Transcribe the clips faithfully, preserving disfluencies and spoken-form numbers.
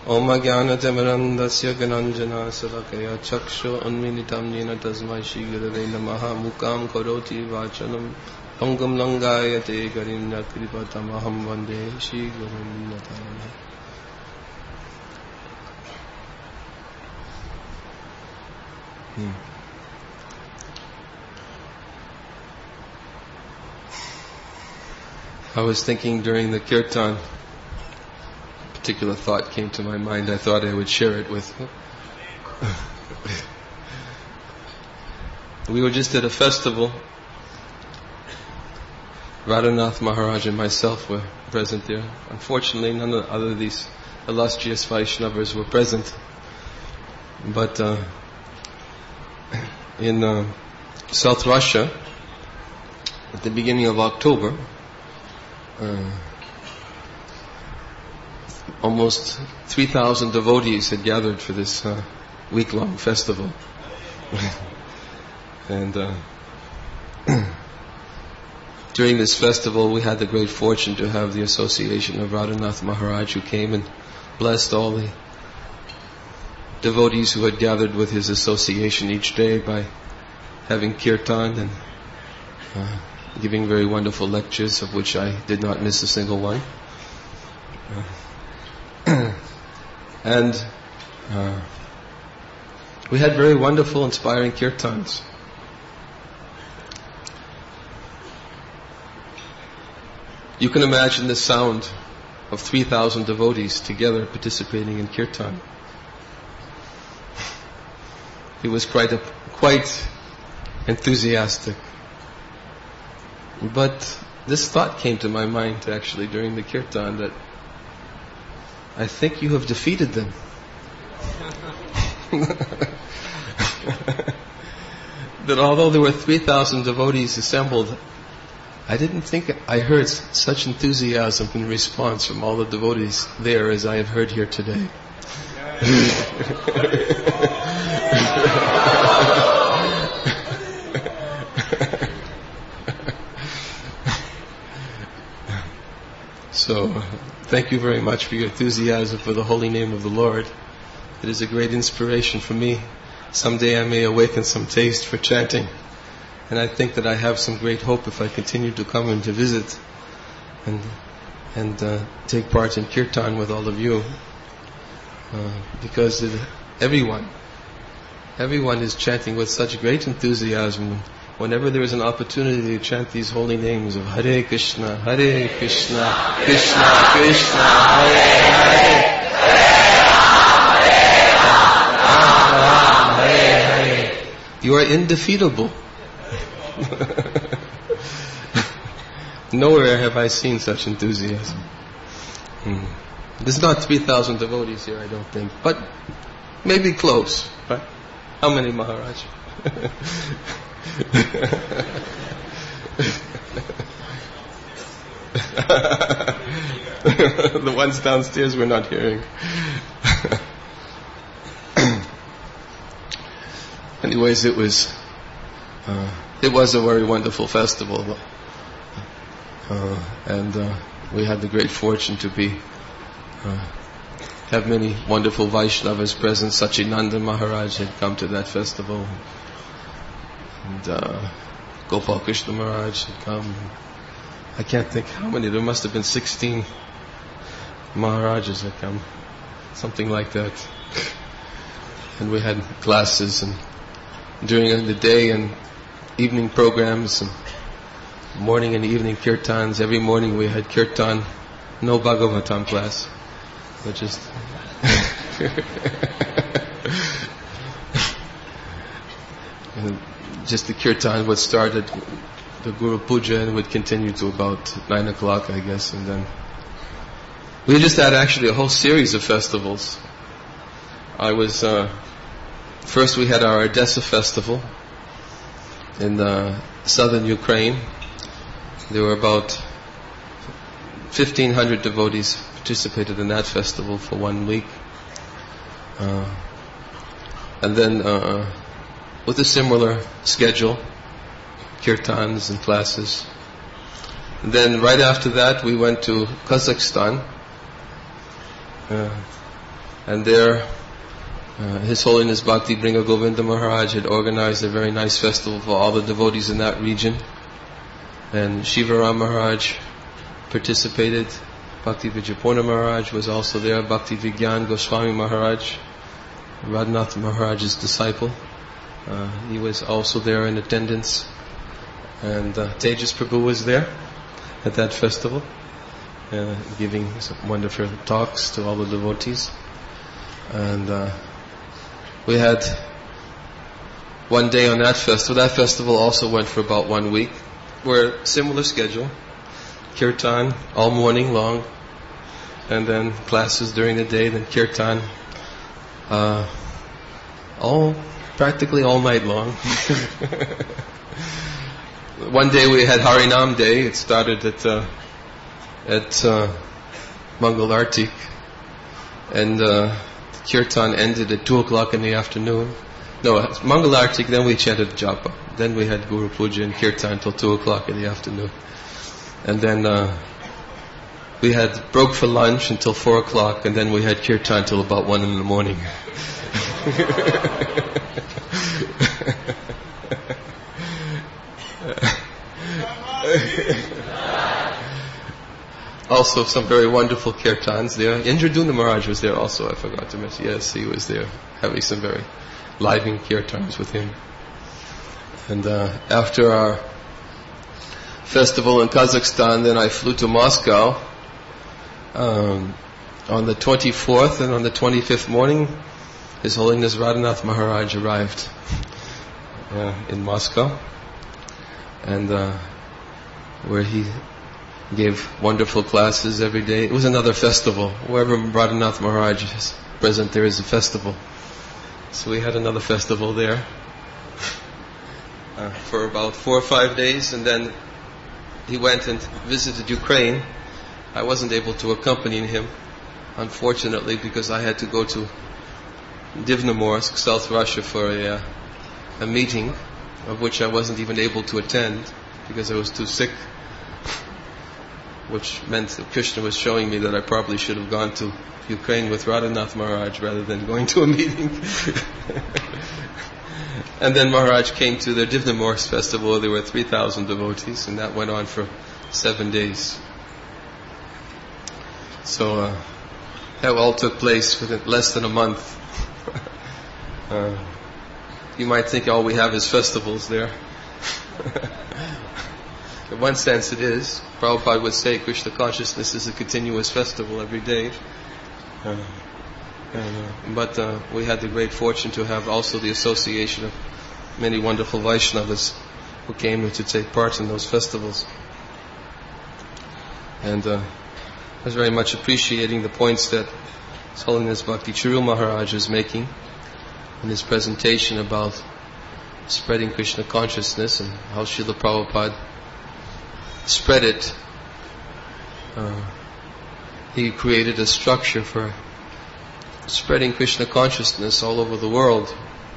Om Ajnanatimmirandasya Gananjana Salakaya Chakshu Unmilitam Yena Tasmai Shri Gurave Namaha Mukam Karoti Vachanam Pangam Langayate Garinda Kripatamaham Vande Shri Gurum Natana. Hmm. I was thinking during the kirtan, a particular thought came to my mind. I thought I would share it with. We were just at a festival. Radhanath Maharaj and myself were present there. Unfortunately, none of the other of these illustrious Vaishnavas were present. But uh, in uh, South Russia, at the beginning of October, Uh, almost three thousand devotees had gathered for this uh, week-long festival. And uh, during this festival we had the great fortune to have the association of Radhanath Maharaj, who came and blessed all the devotees who had gathered with his association each day by having kirtan and uh, giving very wonderful lectures, of which I did not miss a single one. Uh, and uh, we had very wonderful, inspiring kirtans. You can imagine the sound of three thousand devotees together participating in kirtan. It was quite a, quite enthusiastic. But this thought came to my mind actually during the kirtan, that I think you have defeated them. That although there were three thousand devotees assembled, I didn't think I heard such enthusiasm in response from all the devotees there as I have heard here today. So, thank you very much for your enthusiasm for the holy name of the Lord. It is a great inspiration for me. Someday I may awaken some taste for chanting. And I think that I have some great hope if I continue to come and to visit and and uh, take part in kirtan with all of you. Uh, because it, everyone, everyone is chanting with such great enthusiasm. Whenever there is an opportunity to chant these holy names of Hare Krishna, Hare Krishna, Krishna Krishna, Hare Hare, Hare Rama, Hare Rama, Hare Hare. You are indefeatable. Nowhere have I seen such enthusiasm. Hmm. There's not three thousand devotees here, I don't think, but maybe close, right? How many, Maharaj? The ones downstairs we're not hearing. Anyways, it was uh, it was a very wonderful festival, uh, and uh, we had the great fortune to be uh, have many wonderful Vaishnavas present. Sachinanda Maharaj had come to that festival. And uh, Gopal Krishna Maharaj had come. I can't think how many. There must have been sixteen Maharajas had come, something like that. And we had classes, and during the day and evening programs, and morning and evening kirtans. Every morning we had kirtan, no Bhagavatam class, but just and just the kirtan would start at the Guru Puja and would continue to about nine o'clock, I guess, and then we just had actually a whole series of festivals. I was uh, first we had our Odessa festival in uh, southern Ukraine. There were about fifteen hundred devotees participated in that festival for one week, uh, and then. Uh, with a similar schedule, kirtans and classes. And then right after that we went to Kazakhstan, uh, And there, uh, His Holiness Bhakti Bringa Govinda Maharaj had organized a very nice festival for all the devotees in that region. And Shivaram Maharaj participated. Bhakti Vijayapurna Maharaj was also there. Bhakti Vigyan Goswami Maharaj, Radhanath Maharaj's disciple, uh, he was also there in attendance. And uh, Tejas Prabhu was there at that festival, uh, giving some wonderful talks to all the devotees. And uh, we had one day on that festival. That festival also went for about one week. We're similar schedule, kirtan all morning long, and then classes during the day, then kirtan uh, all practically all night long. One day we had Harinam Day. It started at uh, at uh, Mangal Artik, and uh, kirtan ended at two o'clock in the afternoon. No, Mangal Artik. Then we chanted Japa. Then we had Guru Puja and kirtan until two o'clock in the afternoon, and then uh, we had broke for lunch until four o'clock, and then we had kirtan till about one in the morning. Also some very wonderful kirtans there. Indraduna Maharaj was there also, I forgot to mention. Yes, he was there, having some very lively kirtans with him. And uh, after our festival in Kazakhstan, then I flew to Moscow um, on the twenty-fourth, and on the twenty-fifth morning His Holiness Radhanath Maharaj arrived uh, in Moscow, and uh, where he gave wonderful classes every day. It was another festival. Wherever Radhanath Maharaj is present, there is a festival. So we had another festival there uh, for about four or five days, and then he went and visited Ukraine. I wasn't able to accompany him, unfortunately, because I had to go to Divnomorsk, South Russia, for a, uh, a meeting of which I wasn't even able to attend because I was too sick, which meant that Krishna was showing me that I probably should have gone to Ukraine with Radhanath Maharaj rather than going to a meeting. And then Maharaj came to the Divnomorsk festival. There were three thousand devotees, and that went on for seven days. So uh, that all took place within less than a month. uh, you might think all we have is festivals there. In one sense it is. Prabhupada would say Krishna consciousness is a continuous festival every day. Uh, and, uh, but uh, we had the great fortune to have also the association of many wonderful Vaishnavas who came to take part in those festivals. And uh, I was very much appreciating the points that His Holiness Bhakti Charu Maharaj is making in his presentation about spreading Krishna consciousness and how Srila Prabhupada spread it. Uh, he created a structure for spreading Krishna consciousness all over the world.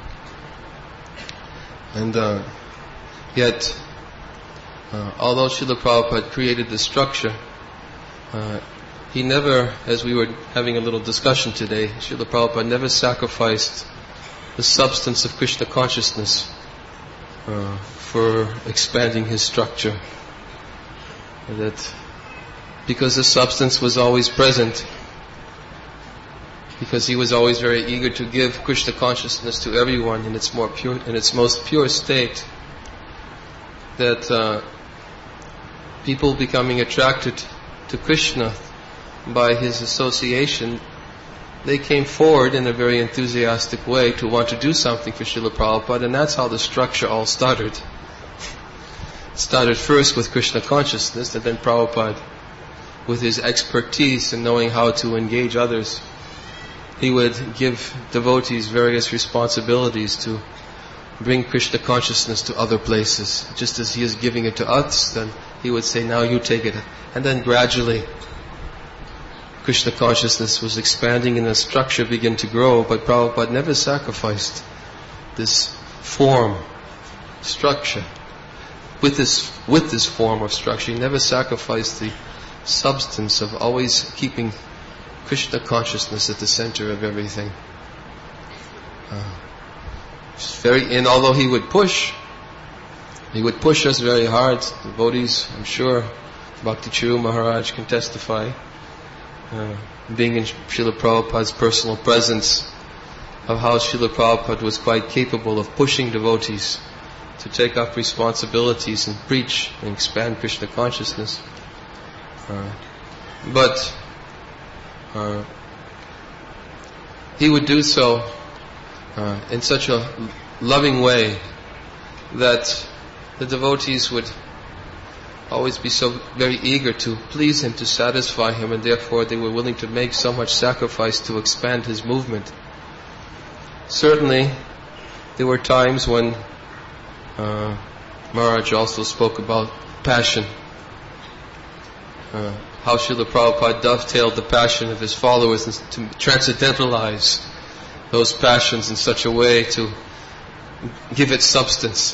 And uh, yet, uh, although Srila Prabhupada created the structure, uh, he never, as we were having a little discussion today, Srila Prabhupada never sacrificed the substance of Krishna consciousness uh, for expanding his structure. That because the substance was always present, because he was always very eager to give Krishna consciousness to everyone in its more pure, in its most pure state, that uh, people becoming attracted to Krishna by his association, they came forward in a very enthusiastic way to want to do something for Srila Prabhupada, and that's how the structure all started. It started first with Krishna consciousness, and then Prabhupada, with his expertise in knowing how to engage others, he would give devotees various responsibilities to bring Krishna consciousness to other places. Just as he is giving it to us, then he would say, now you take it. And then gradually, Krishna consciousness was expanding and the structure began to grow, but Prabhupada never sacrificed this form, structure. With this, with this form of structure, he never sacrificed the substance of always keeping Krishna consciousness at the center of everything. Uh, very, and although he would push, he would push us very hard. Devotees, I'm sure, Bhakti Chiru Maharaj can testify, uh, being in Srila Prabhupada's personal presence, of how Srila Prabhupada was quite capable of pushing devotees to take up responsibilities and preach and expand Krishna consciousness. Uh, but uh, he would do so uh, in such a loving way that the devotees would always be so very eager to please him, to satisfy him, and therefore they were willing to make so much sacrifice to expand his movement. Certainly, there were times when uh, Maharaj also spoke about passion. Uh, how Srila Prabhupada dovetailed the passion of his followers to transcendentalize those passions in such a way to give it substance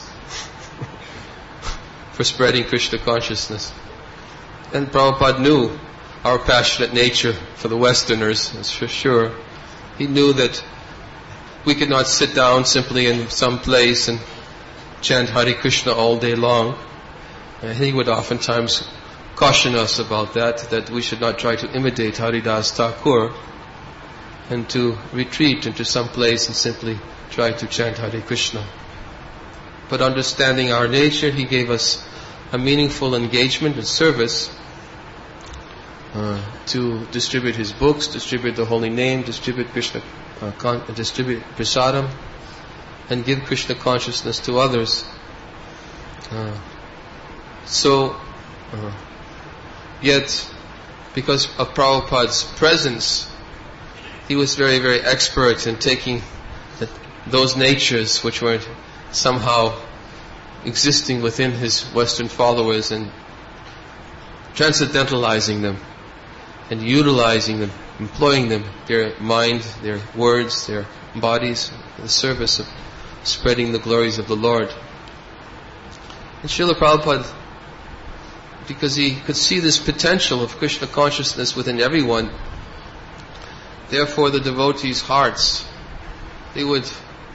for spreading Krishna consciousness. And Prabhupada knew our passionate nature for the Westerners, that's for sure. He knew that we could not sit down simply in some place and chant Hare Krishna all day long. And he would oftentimes caution us about that, that we should not try to imitate Haridas Thakur and to retreat into some place and simply try to chant Hare Krishna. But understanding our nature, he gave us a meaningful engagement and service uh, to distribute his books, distribute the holy name, distribute Krishna, uh, con- distribute prasadam, and give Krishna consciousness to others. Uh, so, uh, yet, because of Prabhupada's presence, he was very, very expert in taking the, those natures which were somehow existing within his Western followers and transcendentalizing them and utilizing them, employing them, their mind, their words, their bodies, in the service of spreading the glories of the Lord. And Srila Prabhupada, because he could see this potential of Krishna consciousness within everyone, therefore the devotees' hearts, they would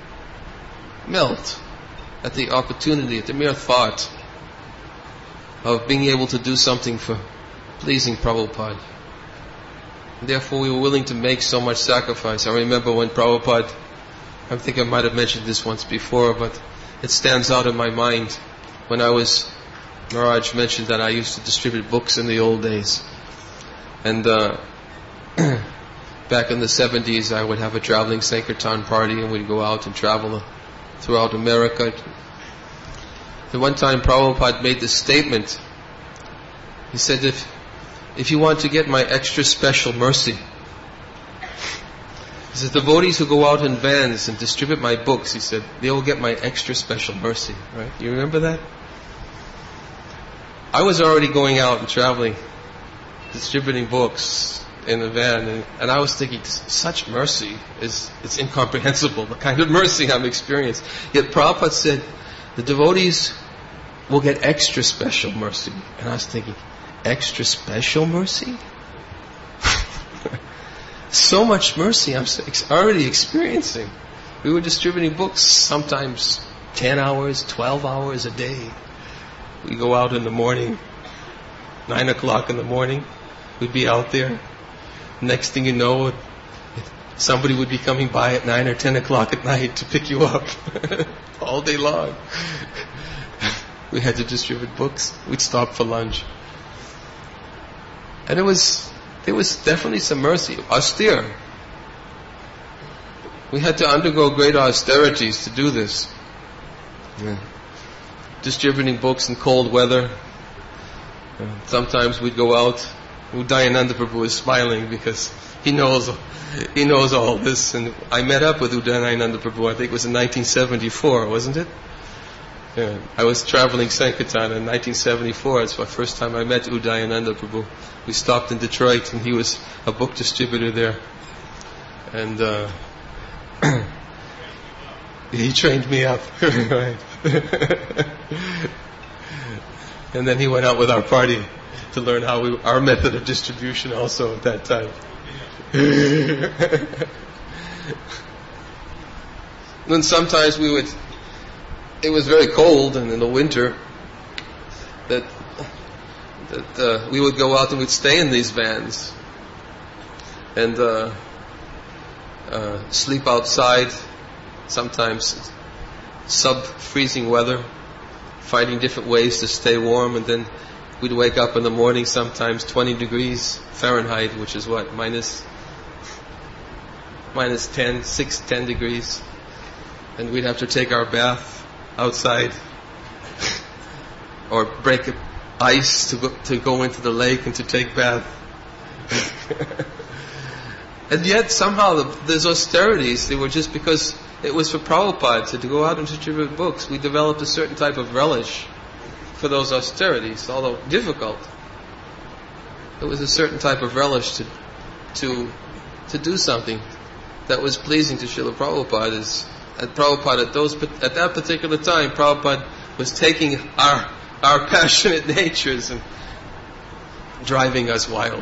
melt at the opportunity, at the mere thought of being able to do something for pleasing Prabhupada. And therefore we were willing to make so much sacrifice. I remember when Prabhupada, I think I might have mentioned this once before, but it stands out in my mind. When I was, Maharaj mentioned that I used to distribute books in the old days. And uh, back in the seventies, I would have a traveling Sankirtan party and we'd go out and travel throughout America. And one time Prabhupada made this statement. He said, if if you want to get my extra special mercy, he said, devotees who go out in vans and distribute my books, he said, they will get my extra special mercy. Right? You remember that? I was already going out and traveling, distributing books in the van, and, and I was thinking, such mercy is it's incomprehensible, the kind of mercy I'm experiencing. Yet Prabhupada said, the devotees will get extra special mercy. And I was thinking, extra special mercy? So much mercy I'm already experiencing. We were distributing books sometimes ten hours, twelve hours a day. We go out in the morning, nine o'clock in the morning, we'd be out there. Next thing you know, somebody would be coming by at nine or ten o'clock at night to pick you up all day long. We had to distribute books. We'd stop for lunch. And it was, there was definitely some mercy, austere. We had to undergo great austerities to do this. Yeah. Distributing books in cold weather. Uh, sometimes we'd go out. Udayananda Prabhu is smiling because he knows he knows all this. And I met up with Udayananda Prabhu, I think it was in nineteen seventy-four, wasn't it? Yeah. I was traveling Sankirtan in nineteen seventy-four. It's the first time I met Udayananda Prabhu. We stopped in Detroit and he was a book distributor there. And uh, he trained me up. Right. And then he went out with our party to learn how we, our method of distribution also at that time. Then sometimes we would, it was very cold, and in the winter, that that uh, we would go out and we'd stay in these vans and uh, uh, sleep outside, sometimes sub-freezing weather, finding different ways to stay warm, and then we'd wake up in the morning, sometimes twenty degrees Fahrenheit, which is what, minus minus ten, six, ten degrees, and we'd have to take our bath outside, or break ice to go, to go into the lake and to take bath. And yet somehow the, those austerities, they were just because it was for Prabhupada to, to go out and distribute books. We developed a certain type of relish for those austerities, although difficult. It was a certain type of relish to to to do something that was pleasing to Srila Prabhupada. Is at Prabhupada at those at that particular time, Prabhupada was taking our our passionate natures and driving us wild.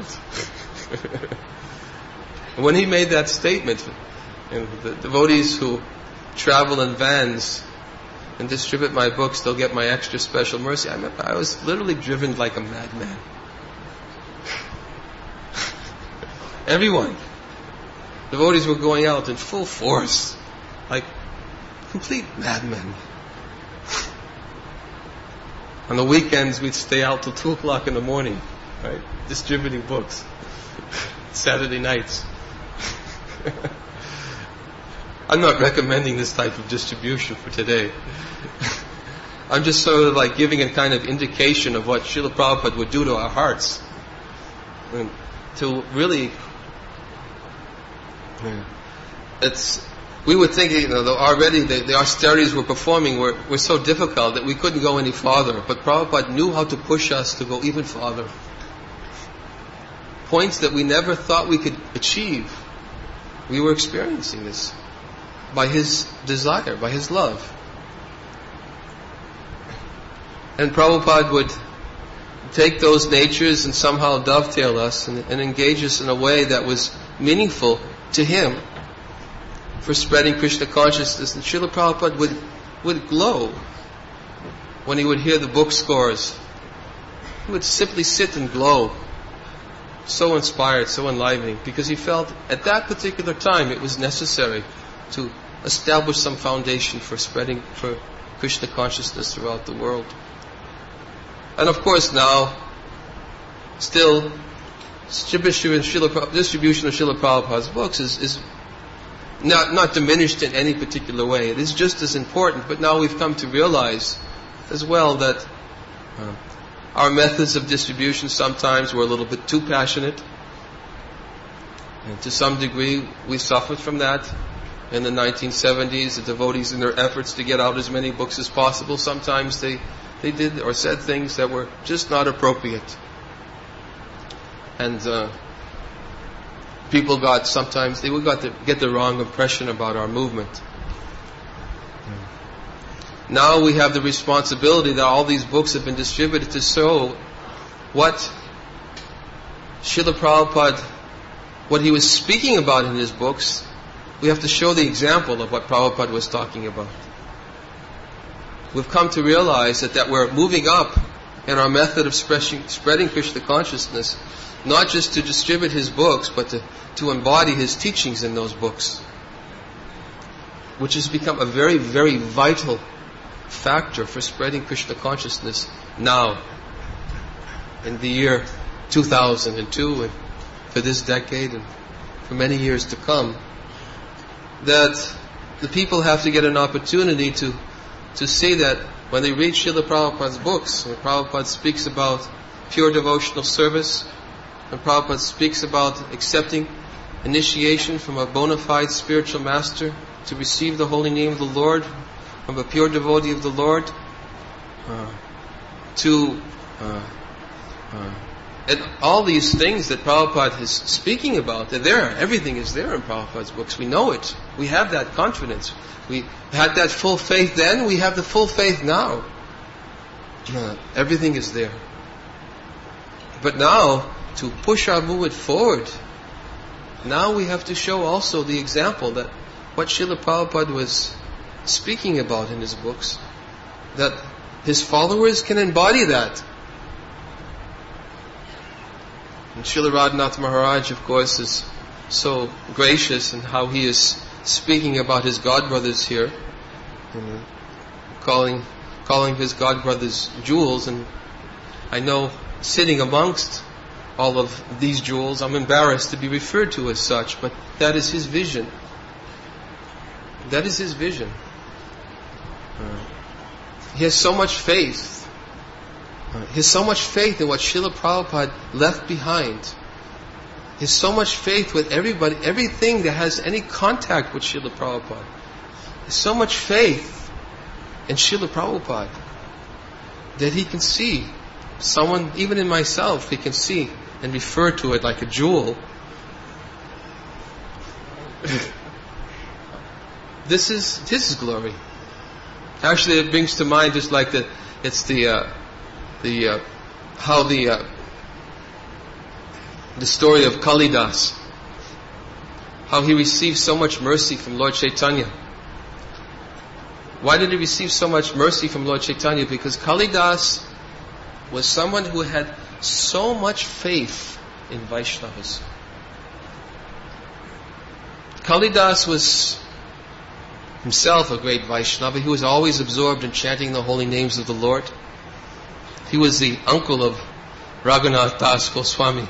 When he made that statement, you know, the devotees who travel in vans and distribute my books, they'll get my extra special mercy. I remember I was literally driven like a madman. Everyone. Devotees were going out in full force, like complete madmen. On the weekends, we'd stay out till two o'clock in the morning, right, distributing books. Saturday nights. I'm not recommending this type of distribution for today. I'm just sort of like giving a kind of indication of what Srila Prabhupada would do to our hearts. And to really, it's, we would think, you know, already the, the austerities we're performing were, were so difficult that we couldn't go any farther. But Prabhupada knew how to push us to go even farther. Points that we never thought we could achieve. We were experiencing this by his desire, by his love. And Prabhupada would take those natures and somehow dovetail us and, and engage us in a way that was meaningful to him for spreading Krishna consciousness. And Srila Prabhupada would, would glow when he would hear the book scores. He would simply sit and glow. So inspired, so enlivening, because he felt at that particular time it was necessary to establish some foundation for spreading for Krishna consciousness throughout the world. And of course now, still, distribution of Srila Prabhupada's books is, is not, not diminished in any particular way. It is just as important, but now we've come to realize as well that uh, our methods of distribution sometimes were a little bit too passionate. And to some degree, we suffered from that. In the nineteen seventies, the devotees, in their efforts to get out as many books as possible, sometimes they, they did or said things that were just not appropriate. And uh, people got, sometimes, they would got to get the wrong impression about our movement. Now we have the responsibility that all these books have been distributed to show what Srila Prabhupada, what he was speaking about in his books. We have to show the example of what Prabhupada was talking about. We've come to realize that, that we're moving up in our method of spreading, spreading Krishna consciousness, not just to distribute his books, but to, to embody his teachings in those books, which has become a very, very vital factor for spreading Krishna consciousness now, in the year two thousand two, and for this decade and for many years to come, that the people have to get an opportunity to to see that when they read Srila Prabhupada's books, when Prabhupada speaks about pure devotional service, when Prabhupada speaks about accepting initiation from a bona fide spiritual master to receive the holy name of the Lord, from a pure devotee of the Lord, uh, to uh, uh, and all these things that Prabhupada is speaking about, they're there. Everything is there in Prabhupada's books. We know it. We have that confidence. We had that full faith then. We have the full faith now. Uh, everything is there. But now, to push our movement forward, now we have to show also the example that what Srila Prabhupada was speaking about in his books, that his followers can embody that. And Srila Radhanath Maharaj, of course, is so gracious in how he is speaking about his godbrothers here, you know, calling calling his godbrothers jewels. And I know, sitting amongst all of these jewels, I'm embarrassed to be referred to as such, but that is his vision. That is his vision. Uh, he has so much faith. Uh, he has so much faith in what Srila Prabhupada left behind. He has so much faith with everybody, everything that has any contact with Srila Prabhupada. He has so much faith in Srila Prabhupada that he can see someone, even in myself, he can see and refer to it like a jewel. This is His glory. Actually, it brings to mind just like the, it's the, uh, the, uh, how the, uh, the story of Kalidas, how he received so much mercy from Lord Chaitanya. Why did he receive so much mercy from Lord Chaitanya? Because Kalidas was someone who had so much faith in Vaishnavas. Kalidas was himself a great Vaishnava. He was always absorbed in chanting the holy names of the Lord. He was the uncle of Raghunath Das Goswami.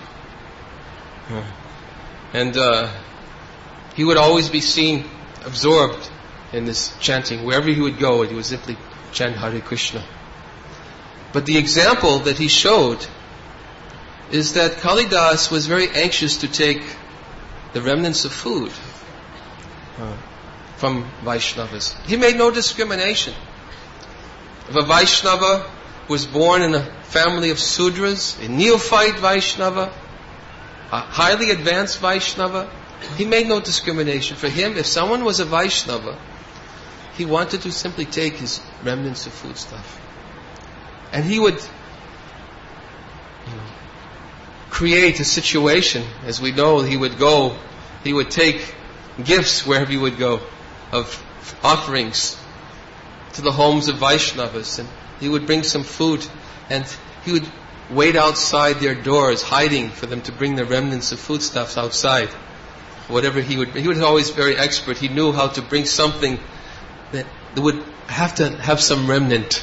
And uh, he would always be seen absorbed in this chanting. Wherever he would go, he would simply chant Hare Krishna. But the example that he showed is that Kalidas was very anxious to take the remnants of food uh, from Vaishnavas. He made no discrimination. If a Vaishnava was born in a family of Sudras, a neophyte Vaishnava, a highly advanced Vaishnava, he made no discrimination. For him, if someone was a Vaishnava, he wanted to simply take his remnants of food stuff. And he would, you know, create a situation. As we know, he would go, he would take gifts wherever he would go, of offerings to the homes of Vaishnavas, and he would bring some food, and he would wait outside their doors, hiding for them to bring the remnants of foodstuffs outside. Whatever he would, he was always very expert. He knew how to bring something that would have to have some remnant.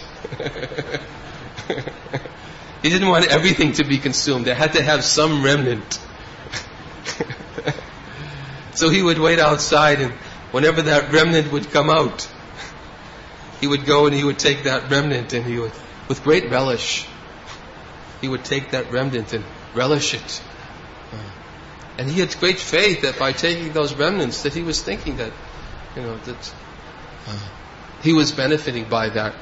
He didn't want everything to be consumed. It had to have some remnant. So he would wait outside, and whenever that remnant would come out, he would go and he would take that remnant, and he would, with great relish, he would take that remnant and relish it. And he had great faith that by taking those remnants, that he was thinking that, you know, that uh, he was benefiting by that.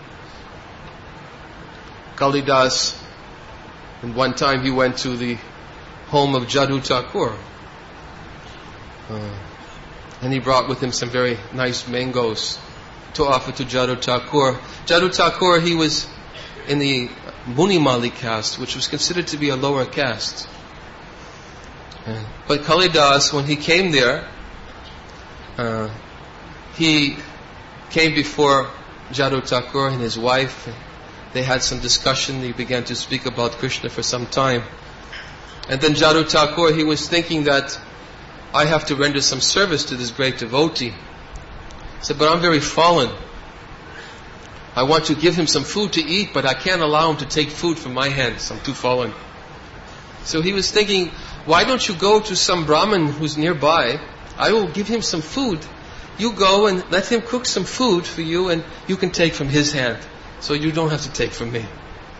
Kalidas, and one time he went to the home of Jadu Thakur, uh, and he brought with him some very nice mangoes to offer to Jadu Thakur. Jadu Thakur, he was in the Munimali caste, which was considered to be a lower caste. Uh, but Kalidas, when he came there, uh, he came before Jadu Thakur and his wife. And they had some discussion. They began to speak about Krishna for some time. And then Jadu Thakur, he was thinking that I have to render some service to this great devotee. He said, but I'm very fallen. I want to give him some food to eat, but I can't allow him to take food from my hands. I'm too fallen. So he was thinking, why don't you go to some Brahmin who's nearby? I will give him some food. You go and let him cook some food for you, and you can take from his hand. So you don't have to take from me.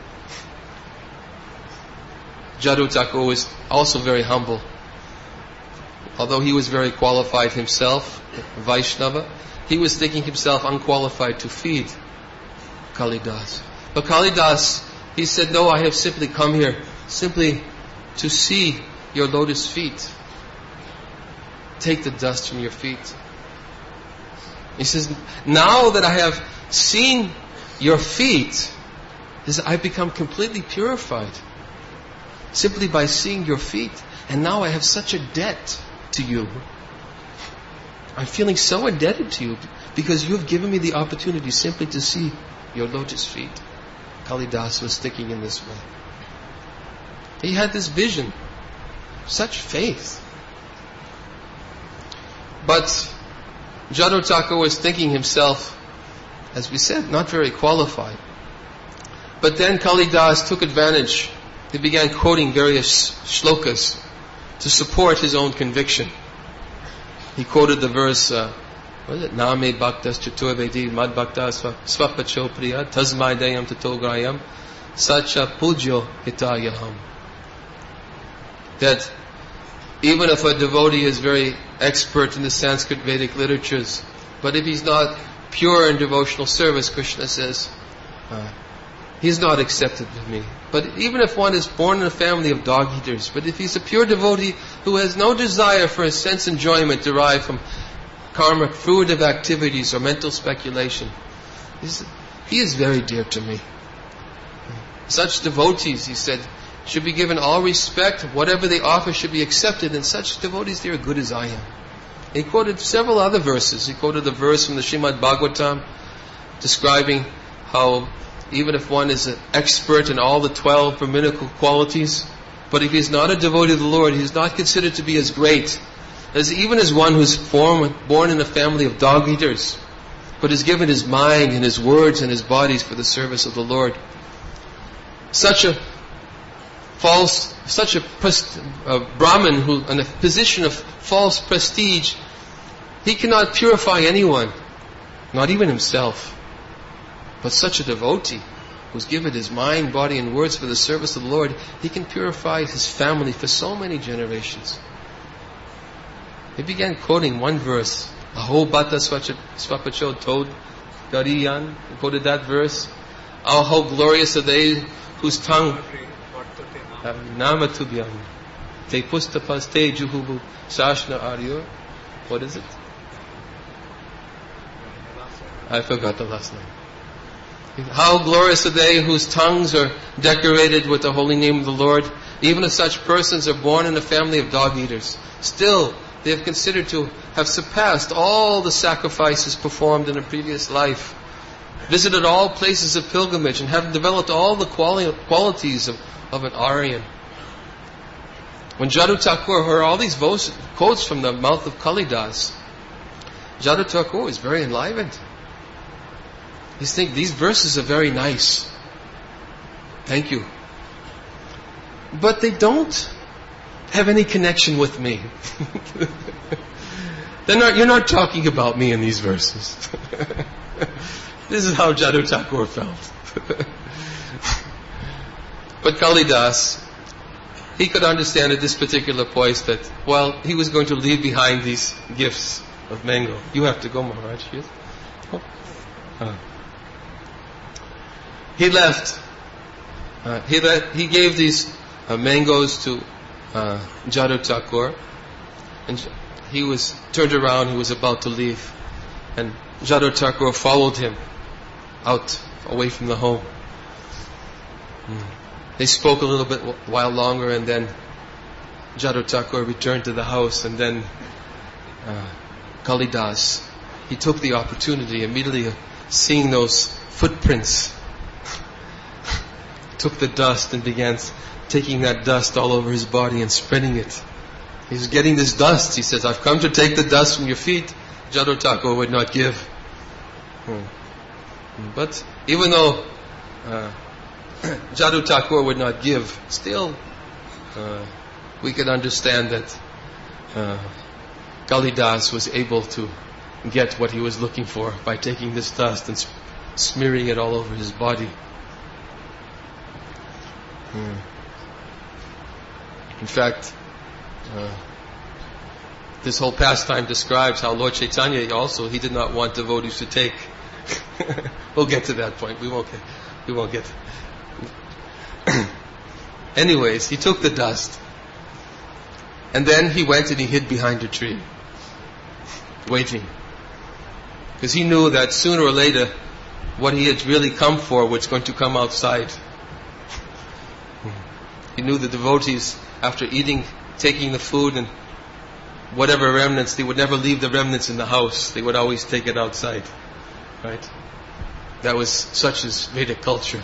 Jadu Thakur was also very humble. Although he was very qualified himself, Vaishnava, he was thinking himself unqualified to feed Kalidas. But Kalidas, he said, no, I have simply come here simply to see your lotus feet. Take the dust from your feet. He says, now that I have seen your feet, he says, I've become completely purified simply by seeing your feet. And now I have such a debt to you. I'm feeling so indebted to you because you have given me the opportunity simply to see your lotus feet. Kalidas was thinking in this way. He had this vision, such faith. But Jadot Thakur was thinking himself, as we said, not very qualified. But then Kalidas took advantage. He began quoting various shlokas to support his own conviction. He quoted the verse, uh, what is it? Name bhaktas chaturvedi mad bhaktas svapacho priya tasmai dayam tato grayam sacha pujyo hitayaham. That even if a devotee is very expert in the Sanskrit Vedic literatures, but if he's not pure in devotional service, Krishna says, uh, he's not accepted with me. But even if one is born in a family of dog eaters, but if he's a pure devotee who has no desire for a sense enjoyment derived from karmic, fruitive activities or mental speculation, he is very dear to me. Such devotees, he said, should be given all respect. Whatever they offer should be accepted, and such devotees, they are good as I am. He quoted several other verses. He quoted a verse from the Srimad Bhagavatam describing how even if one is an expert in all the twelve Brahminical qualities, but if he is not a devotee of the Lord, he is not considered to be as great as even as one who is born, born in a family of dog eaters, but has given his mind and his words and his bodies for the service of the Lord. Such a false, such a, pres- a Brahmin who, in a position of false prestige, he cannot purify anyone, not even himself. But such a devotee who's given his mind, body and words for the service of the Lord, he can purify his family for so many generations. He began quoting one verse, Aho bata swapacho tod gariyan. He quoted that verse. Oh, how glorious are they whose tongue Namatubhyam Te pustapas te juhubu sashna aryo. What is it? I forgot the last name. How glorious are they whose tongues are decorated with the holy name of the Lord. Even if such persons are born in a family of dog eaters, still they have considered to have surpassed all the sacrifices performed in a previous life, visited all places of pilgrimage, and have developed all the quali- qualities of, of an Aryan. When Jadot Thakur heard all these vo- quotes from the mouth of Kalidas, Jadot Thakur is very enlivened. He's thinking, these verses are very nice. Thank you. But they don't have any connection with me. They're not, you're not talking about me in these verses. This is how Jadot Thakur felt. But Kalidas, he could understand at this particular point that, well, he was going to leave behind these gifts of mango. You have to go, Maharaj. Yes? Oh. Uh. He left. Uh, he, let, he gave these uh, mangoes to uh, Jadot Thakur, and he was turned around. He was about to leave, and Jadot Thakur followed him out away from the home. Mm. They spoke a little bit while longer, and then Jadot Thakur returned to the house, and then uh, Kalidas, he took the opportunity immediately of seeing those footprints, took the dust and began taking that dust all over his body and spreading it. He's getting this dust. He says, I've come to take the dust from your feet. Jadot Thakur would not give. Hmm. But even though uh, Jadot Thakur would not give, still uh, we can understand that uh, Kalidas was able to get what he was looking for by taking this dust and sp- smearing it all over his body. Hmm. In fact, uh, this whole pastime describes how Lord Chaitanya also, he did not want devotees to take. We'll get to that point. We won't get. We won't get. Anyways, he took the dust, and then he went and he hid behind a tree, waiting, because he knew that sooner or later, what he had really come for was going to come outside. He knew the devotees, after eating, taking the food and whatever remnants, they would never leave the remnants in the house. They would always take it outside. Right? That was such as Vedic culture.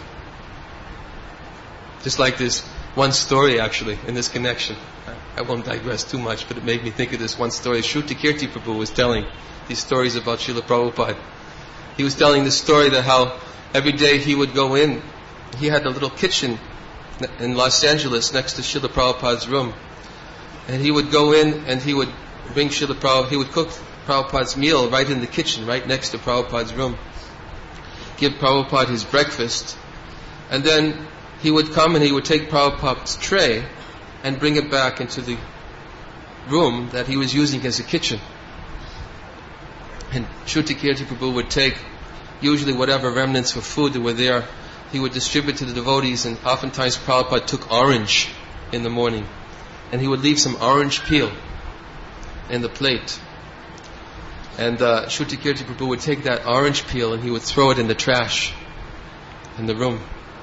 Just like this one story actually in this connection. I won't digress too much, but it made me think of this one story. Shrutikirti Prabhu was telling these stories about Srila Prabhupada. He was telling this story that how every day he would go in. He had a little kitchen in Los Angeles next to Srila Prabhupada's room. And he would go in and he would bring Srila Prabhupada, he would cook Prabhupada's meal right in the kitchen, right next to Prabhupada's room. Give Prabhupada his breakfast. And then he would come and he would take Prabhupada's tray and bring it back into the room that he was using as a kitchen. And Shrutikirti Prabhu would take usually whatever remnants of food that were there, he would distribute to the devotees, and oftentimes Prabhupada took orange in the morning. And he would leave some orange peel in the plate. And uh, Shrutikirti Prabhu would take that orange peel and he would throw it in the trash in the room.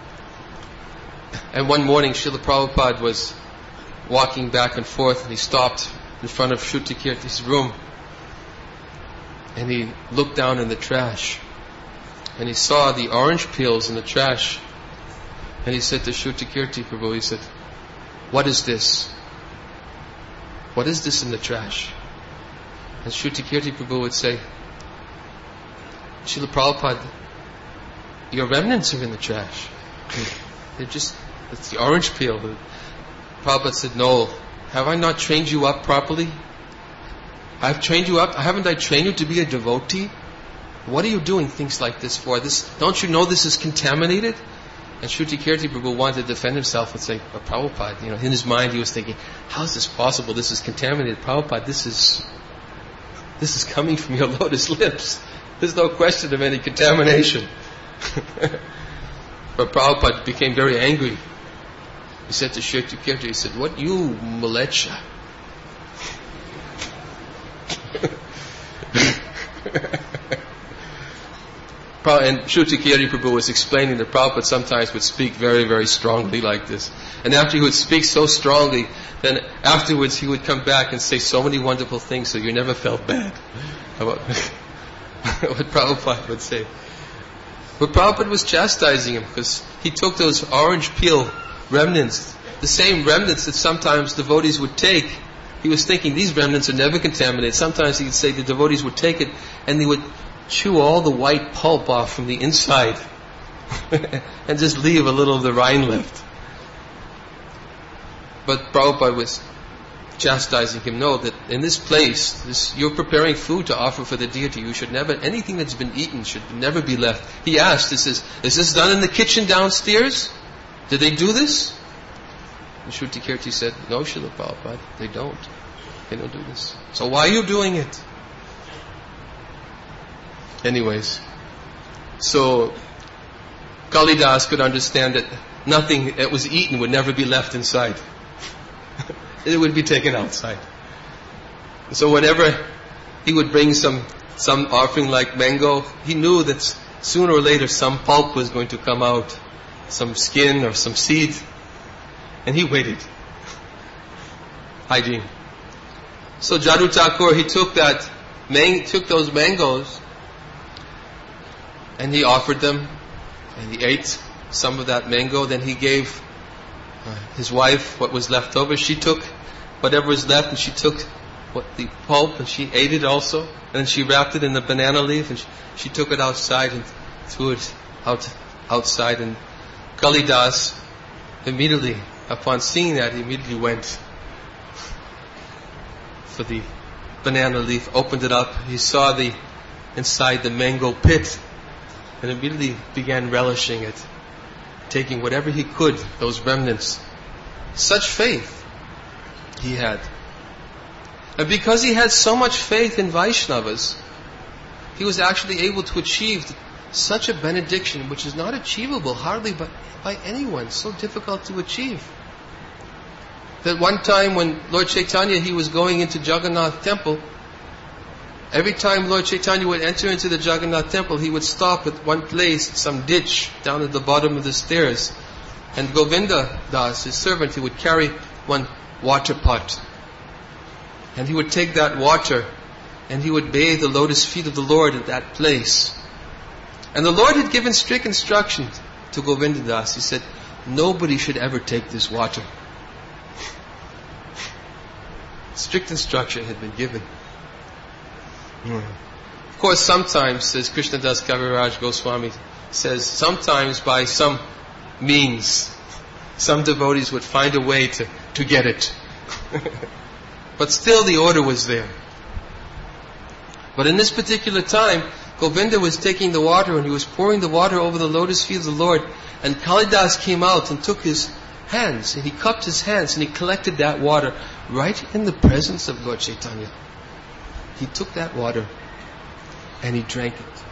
And one morning Srila Prabhupada was walking back and forth, and he stopped in front of Shrutikirti's room. And he looked down in the trash. And he saw the orange peels in the trash. And he said to Shrutikirti Prabhu, he said, "What is this? What is this in the trash?" And Shrutikirti Prabhu would say, "Srila Prabhupada, your remnants are in the trash. They're just, it's the orange peel." Prabhupada said, "No, have I not trained you up properly? I've trained you up. Haven't I trained you to be a devotee? What are you doing things like this for? This, don't you know this is contaminated?" And Shrutikirti Prabhu wanted to defend himself and say, oh, Prabhupada, you know, in his mind he was thinking, how is this possible? This is contaminated. Prabhupada, this is, this is coming from your lotus lips. There's no question of any contamination. But Prabhupada became very angry. He said to Shrutikirti, he said, "What you, Malecha?" And Shrutikirti Prabhu was explaining that Prabhupada sometimes would speak very, very strongly like this. And after he would speak so strongly, then afterwards he would come back and say so many wonderful things, so you never felt bad about what Prabhupada would say. But Prabhupada was chastising him because he took those orange peel remnants, the same remnants that sometimes devotees would take. He was thinking these remnants are never contaminated. Sometimes he'd say the devotees would take it and they would chew all the white pulp off from the inside and just leave a little of the rind left. But Prabhupada was chastising him, no, that in this place, this, you're preparing food to offer for the deity. You should never, anything that's been eaten should never be left. He asked, he says, is this done in the kitchen downstairs? Did they do this? And Shrutikirti said, no, Srila Prabhupada, they don't. They don't do this. So why are you doing it? Anyways, so Kalidas could understand that nothing that was eaten would never be left inside. It would be taken outside. So whenever he would bring some some offering like mango, he knew that sooner or later some pulp was going to come out, some skin or some seed, and he waited. Hygiene. So Jadu Thakur, he took that, man, took those mangoes, and he offered them, and he ate some of that mango. Then he gave uh, his wife what was left over. She took whatever was left, and she took what the pulp, and she ate it also. And then she wrapped it in the banana leaf, and she, she took it outside and threw it out outside. And Kalidas immediately, upon seeing that, he immediately went for the banana leaf, opened it up. He saw the inside the mango pit, and immediately began relishing it, taking whatever he could, those remnants. Such faith he had. And because he had so much faith in Vaishnavas, he was actually able to achieve such a benediction which is not achievable hardly by, by anyone, so difficult to achieve. That one time when Lord Chaitanya, he was going into Jagannath temple, every time Lord Chaitanya would enter into the Jagannath temple, he would stop at one place, some ditch down at the bottom of the stairs. And Govinda Das, his servant, he would carry one water pot. And he would take that water and he would bathe the lotus feet of the Lord at that place. And the Lord had given strict instructions to Govinda Das. He said, nobody should ever take this water. Strict instruction had been given. Of course, sometimes, says Krishnadas Kaviraj Goswami, says, sometimes by some means, some devotees would find a way to, to get it. But still the order was there. But in this particular time, Govinda was taking the water and he was pouring the water over the lotus feet of the Lord. And Kalidas came out and took his hands and he cupped his hands and he collected that water right in the presence of Lord Chaitanya. He took that water and he drank it.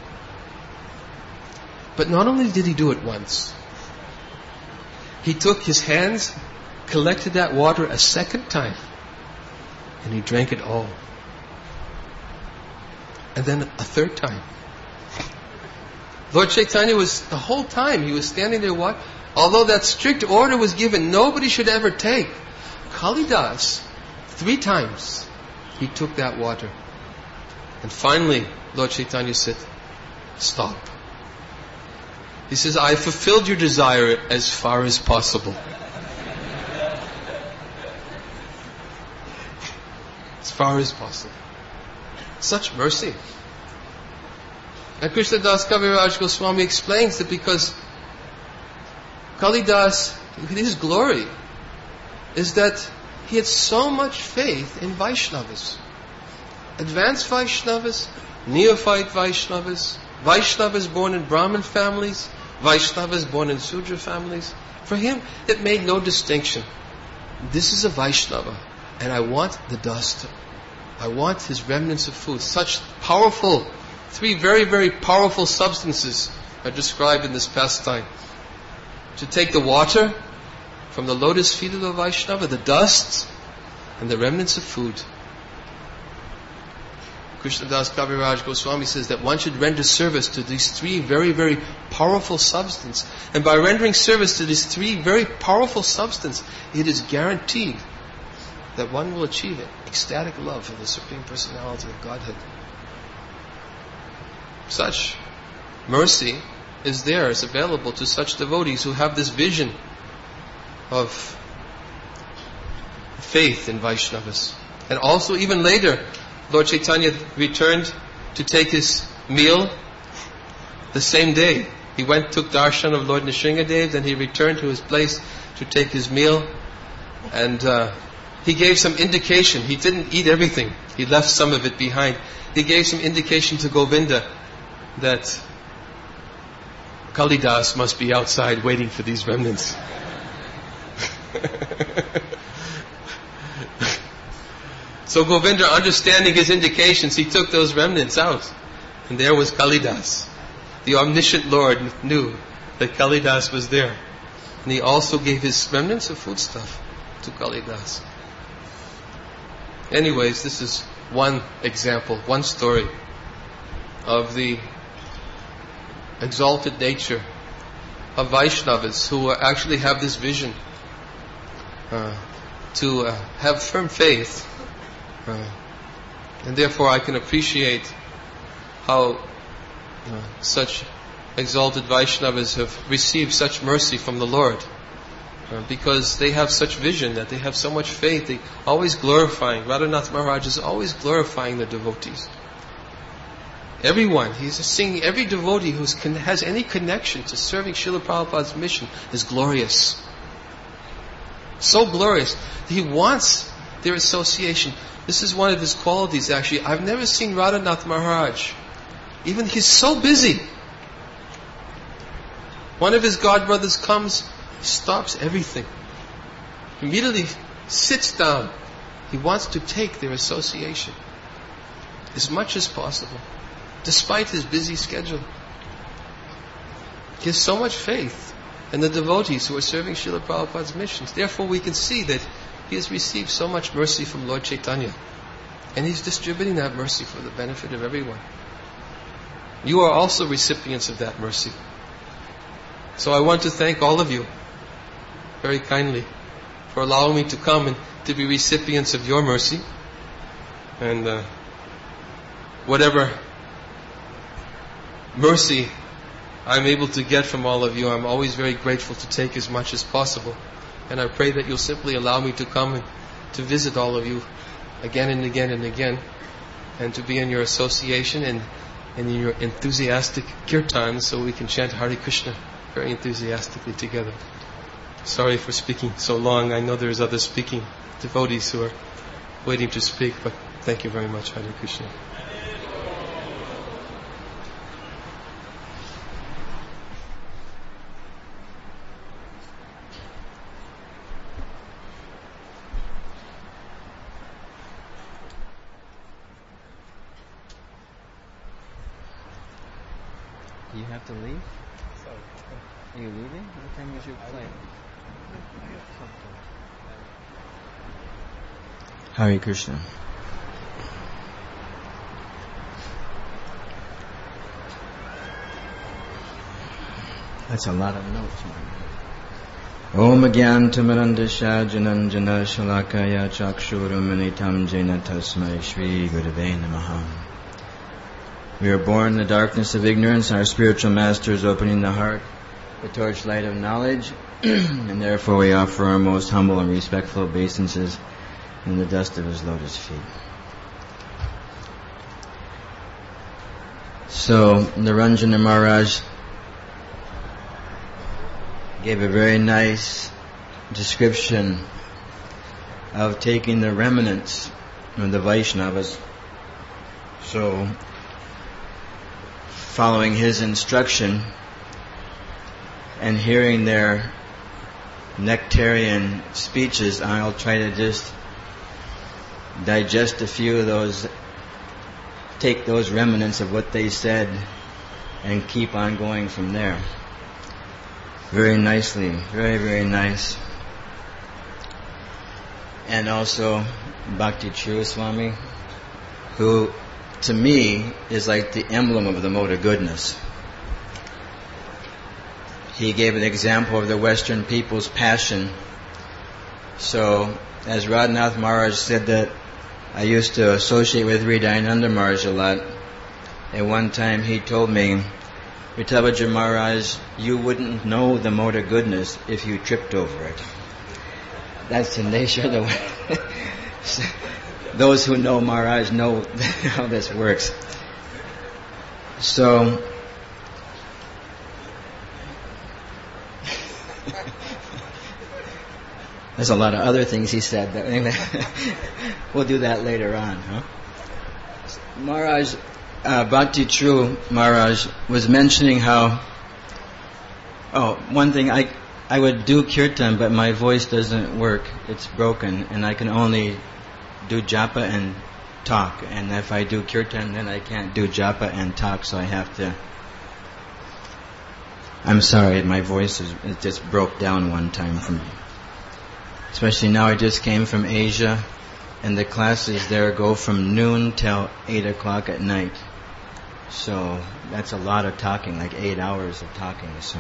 But not only did he do it once, he took his hands, collected that water a second time, and he drank it all. And then a third time. Lord Chaitanya was, the whole time, he was standing there, what? Although that strict order was given, nobody should ever take. Kalidas, three times, he took that water. And finally, Lord Chaitanya said, stop. He says, I fulfilled your desire as far as possible. As far as possible. Such mercy. And Krishnadas Kaviraj Goswami explains that because Kalidas, his glory is that he had so much faith in Vaishnavas. Advanced Vaishnavas, neophyte Vaishnavas, Vaishnavas born in Brahmin families, Vaishnavas born in Sudra families. For him, it made no distinction. This is a Vaishnava, and I want the dust. I want his remnants of food. Such powerful, three very, very powerful substances are described in this pastime. To take the water from the lotus feet of the Vaishnava, the dust, and the remnants of food. Krishnadas Kaviraj Goswami says that one should render service to these three very, very powerful substances. And by rendering service to these three very powerful substances, it is guaranteed that one will achieve it. Ecstatic love for the Supreme Personality of Godhead. Such mercy is there, is available to such devotees who have this vision of faith in Vaishnavas. And also even later, Lord Chaitanya returned to take his meal the same day. He went, took darshan of Lord Nrsingadev, then he returned to his place to take his meal. And uh, he gave some indication. He didn't eat everything. He left some of it behind. He gave some indication to Govinda that Kalidas must be outside waiting for these remnants. So Govinda, understanding his indications, he took those remnants out. And there was Kalidas. The omniscient Lord knew that Kalidas was there. And he also gave his remnants of foodstuff to Kalidas. Anyways, this is one example, one story of the exalted nature of Vaishnavas who actually have this vision uh, to uh, have firm faith. Uh, and therefore I can appreciate how uh, such exalted Vaishnavas have received such mercy from the Lord. Uh, because they have such vision, that they have so much faith, they always glorifying. Radhanath Maharaj is always glorifying the devotees. Everyone, he's singing, every devotee who has any connection to serving Srila Prabhupada's mission is glorious. So glorious. He wants their association. This is one of his qualities actually. I've never seen Radhanath Maharaj. Even he's so busy. One of his godbrothers comes, stops everything. Immediately sits down. He wants to take their association as much as possible, despite his busy schedule. He has so much faith in the devotees who are serving Srila Prabhupada's missions. Therefore we can see that he has received so much mercy from Lord Chaitanya. And he's distributing that mercy for the benefit of everyone. You are also recipients of that mercy. So I want to thank all of you very kindly for allowing me to come and to be recipients of your mercy. And uh, whatever mercy I'm able to get from all of you, I'm always very grateful to take as much as possible. And I pray that you'll simply allow me to come and to visit all of you again and again and again, and to be in your association and, and in your enthusiastic kirtan, so we can chant Hare Krishna very enthusiastically together. Sorry for speaking so long. I know there's other speaking devotees who are waiting to speak, but thank you very much. Hare Krishna. Do you have to leave? Are you leaving? What time is your flight? Hare Krishna. That's a lot of notes, man. Om Agyantamarandasya Jananjana Shalakaya Chakshurumanitam Jena Tasmai Shri Gurave Namaha. We are born in the darkness of ignorance, and our spiritual master is opening the heart, the torchlight of knowledge, and therefore we offer our most humble and respectful obeisances in the dust of his lotus feet. So, Niranjana Maharaj gave a very nice description of taking the remnants of the Vaishnavas. So, following his instruction and hearing their nectarian speeches, I'll try to just digest a few of those, take those remnants of what they said and keep on going from there. Very nicely, very, very nice. And also Bhakti Churu Swami, who to me is like the emblem of the mode of goodness. He gave an example of the Western people's passion. So, as Radhanath Maharaj said that I used to associate with Hridayananda Maharaj a lot, at one time he told me, Vittabhaja Maharaj, you wouldn't know the mode of goodness if you tripped over it. That's the nature of the way. Those who know Maharaj know how this works. So, there's a lot of other things he said. That we'll do that later on. Huh? Maharaj, uh, Bhakti Churu Maharaj was mentioning how, oh, one thing, I, I would do kirtan, but my voice doesn't work. It's broken, and I can only do japa and talk, and if I do kirtan, then I can't do japa and talk, so I have to. I'm sorry, my voice is, it just broke down one time from me. Especially now, I just came from Asia, and the classes there go from noon till eight o'clock at night. So that's a lot of talking, like eight hours of talking. So,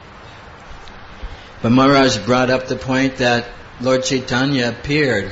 but Maharaj brought up the point that Lord Chaitanya appeared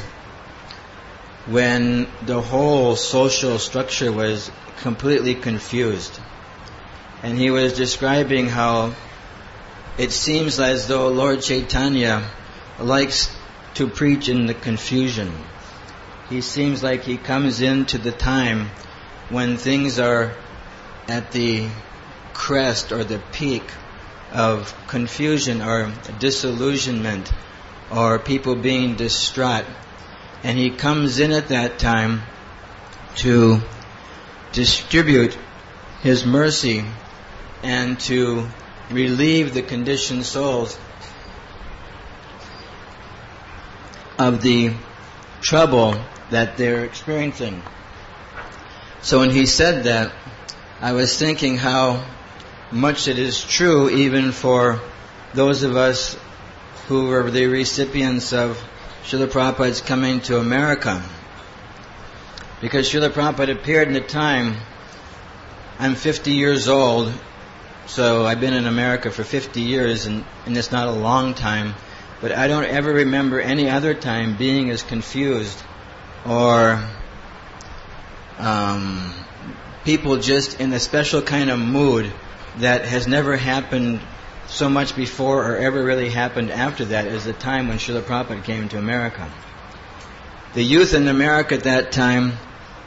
when the whole social structure was completely confused. And he was describing how it seems as though Lord Chaitanya likes to preach in the confusion. He seems like he comes into the time when things are at the crest or the peak of confusion or disillusionment or people being distraught. And he comes in at that time to distribute his mercy and to relieve the conditioned souls of the trouble that they're experiencing. So when he said that, I was thinking how much it is true even for those of us who were the recipients of Srila Prabhupada's coming to America. Because Srila Prabhupada appeared in a time, I'm fifty years old, so I've been in America for fifty years, and, and it's not a long time, but I don't ever remember any other time being as confused or um, people just in a special kind of mood that has never happened so much before or ever really happened after that, is the time when Srila Prabhupada came to America. The youth in America at that time,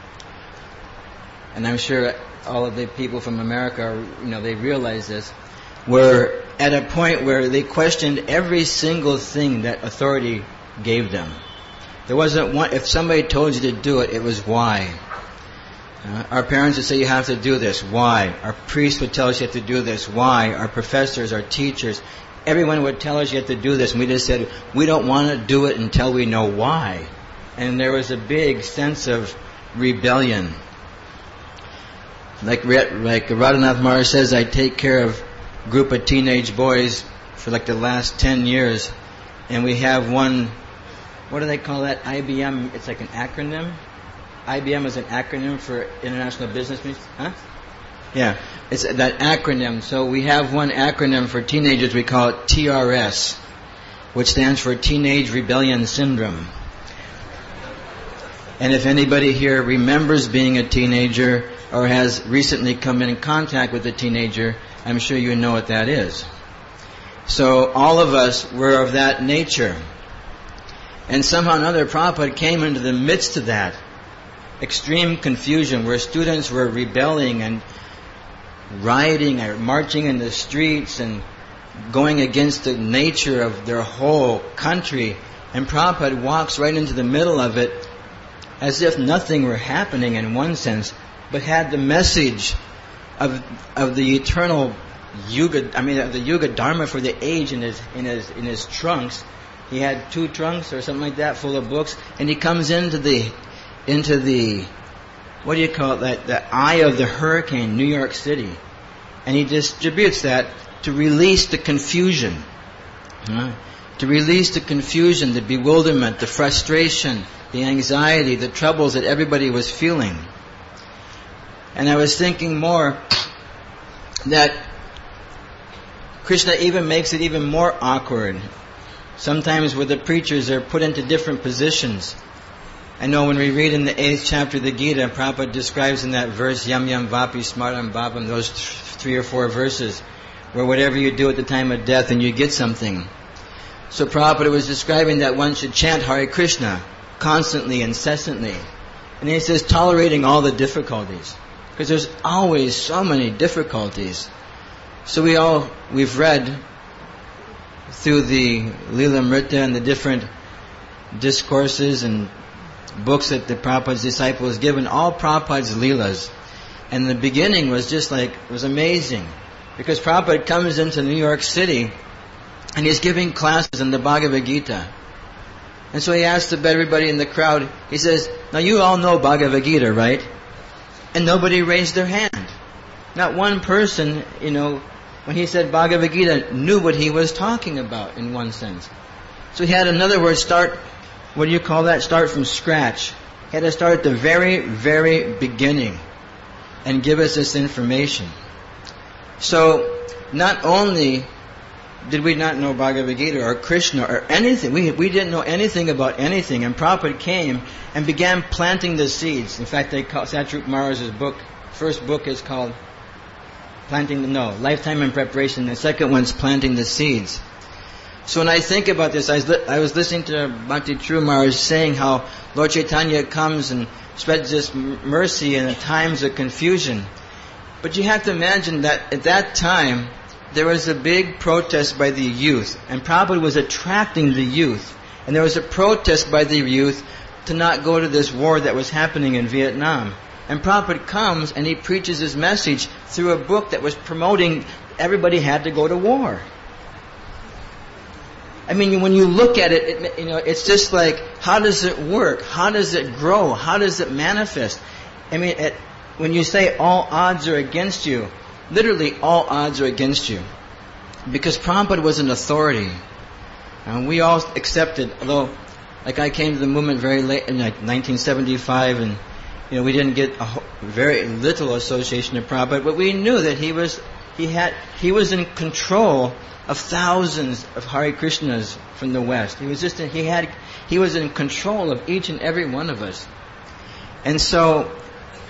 and I'm sure all of the people from America, you know, they realize this, were at a point where they questioned every single thing that authority gave them. There wasn't one, if somebody told you to do it, it was why. Uh, our parents would say, you have to do this. Why? Our priests would tell us you have to do this. Why? Our professors, our teachers, everyone would tell us you have to do this. And we just said, we don't want to do it until we know why. And there was a big sense of rebellion. Like, like Radhanath Maharaj says, I take care of a group of teenage boys for like the last ten years. And we have one, what do they call that? I B M, it's like an acronym. I B M is an acronym for International Business Meetings. Huh? Yeah, it's that acronym. So we have one acronym for teenagers, we call it T R S, which stands for Teenage Rebellion Syndrome. And if anybody here remembers being a teenager or has recently come in contact with a teenager, I'm sure you know what that is. So all of us were of that nature. And somehow or another, Prabhupada came into the midst of that extreme confusion where students were rebelling and rioting or marching in the streets and going against the nature of their whole country. And Prabhupada walks right into the middle of it as if nothing were happening in one sense, but had the message of of the eternal Yuga, I mean the Yuga Dharma for the age in his in his in his trunks. He had two trunks or something like that full of books, and he comes into the into the what do you call it, that the eye of the hurricane, New York City, and he distributes that to release the confusion, huh? to release the confusion, the bewilderment, the frustration, the anxiety, the troubles that everybody was feeling. And I was thinking more that Krishna even makes it even more awkward. Sometimes where the preachers are put into different positions. I know when we read in the eighth chapter of the Gita, Prabhupada describes in that verse, Yam Yam Vapi Smaram Bhavam, those th- three or four verses, where whatever you do at the time of death and you get something. So Prabhupada was describing that one should chant Hare Krishna constantly, incessantly. And he says, tolerating all the difficulties. Because there's always so many difficulties. So we all, we've read through the Lila Mrita and the different discourses and books that the Prabhupada's disciples given, all Prabhupada's Leelas. And the beginning was just like, it was amazing. Because Prabhupada comes into New York City and he's giving classes in the Bhagavad Gita. And so he asked everybody in the crowd, he says, now you all know Bhagavad Gita, right? And nobody raised their hand. Not one person, you know, when he said Bhagavad Gita, knew what he was talking about in one sense. So he had, in other words, start, what do you call that? Start from scratch. He had to start at the very, very beginning and give us this information. So, not only did we not know Bhagavad Gita or Krishna or anything, we we didn't know anything about anything, and Prabhupada came and began planting the seeds. In fact, they call Satrup Maharaj's book, first book is called Planting the, no, Lifetime in Preparation. The second one's Planting the Seeds. So when I think about this, I was, li- I was listening to Bhakti True Maharaj saying how Lord Chaitanya comes and spreads this m- mercy in times of confusion. But you have to imagine that at that time, there was a big protest by the youth. And Prabhupada was attracting the youth. And there was a protest by the youth to not go to this war that was happening in Vietnam. And Prabhupada comes and he preaches his message through a book that was promoting everybody had to go to war. I mean, when you look at it, it, you know, it's just like, how does it work? How does it grow? How does it manifest? I mean, it, when you say all odds are against you, literally all odds are against you. Because Prabhupada was an authority. And we all accepted, although, like I came to the movement very late in like nineteen seventy-five, and you know, we didn't get a ho- very little association of Prabhupada, but we knew that he was, he had, he was in control of thousands of Hare Krishnas from the West. He was just, he had, he was in control of each and every one of us. And so,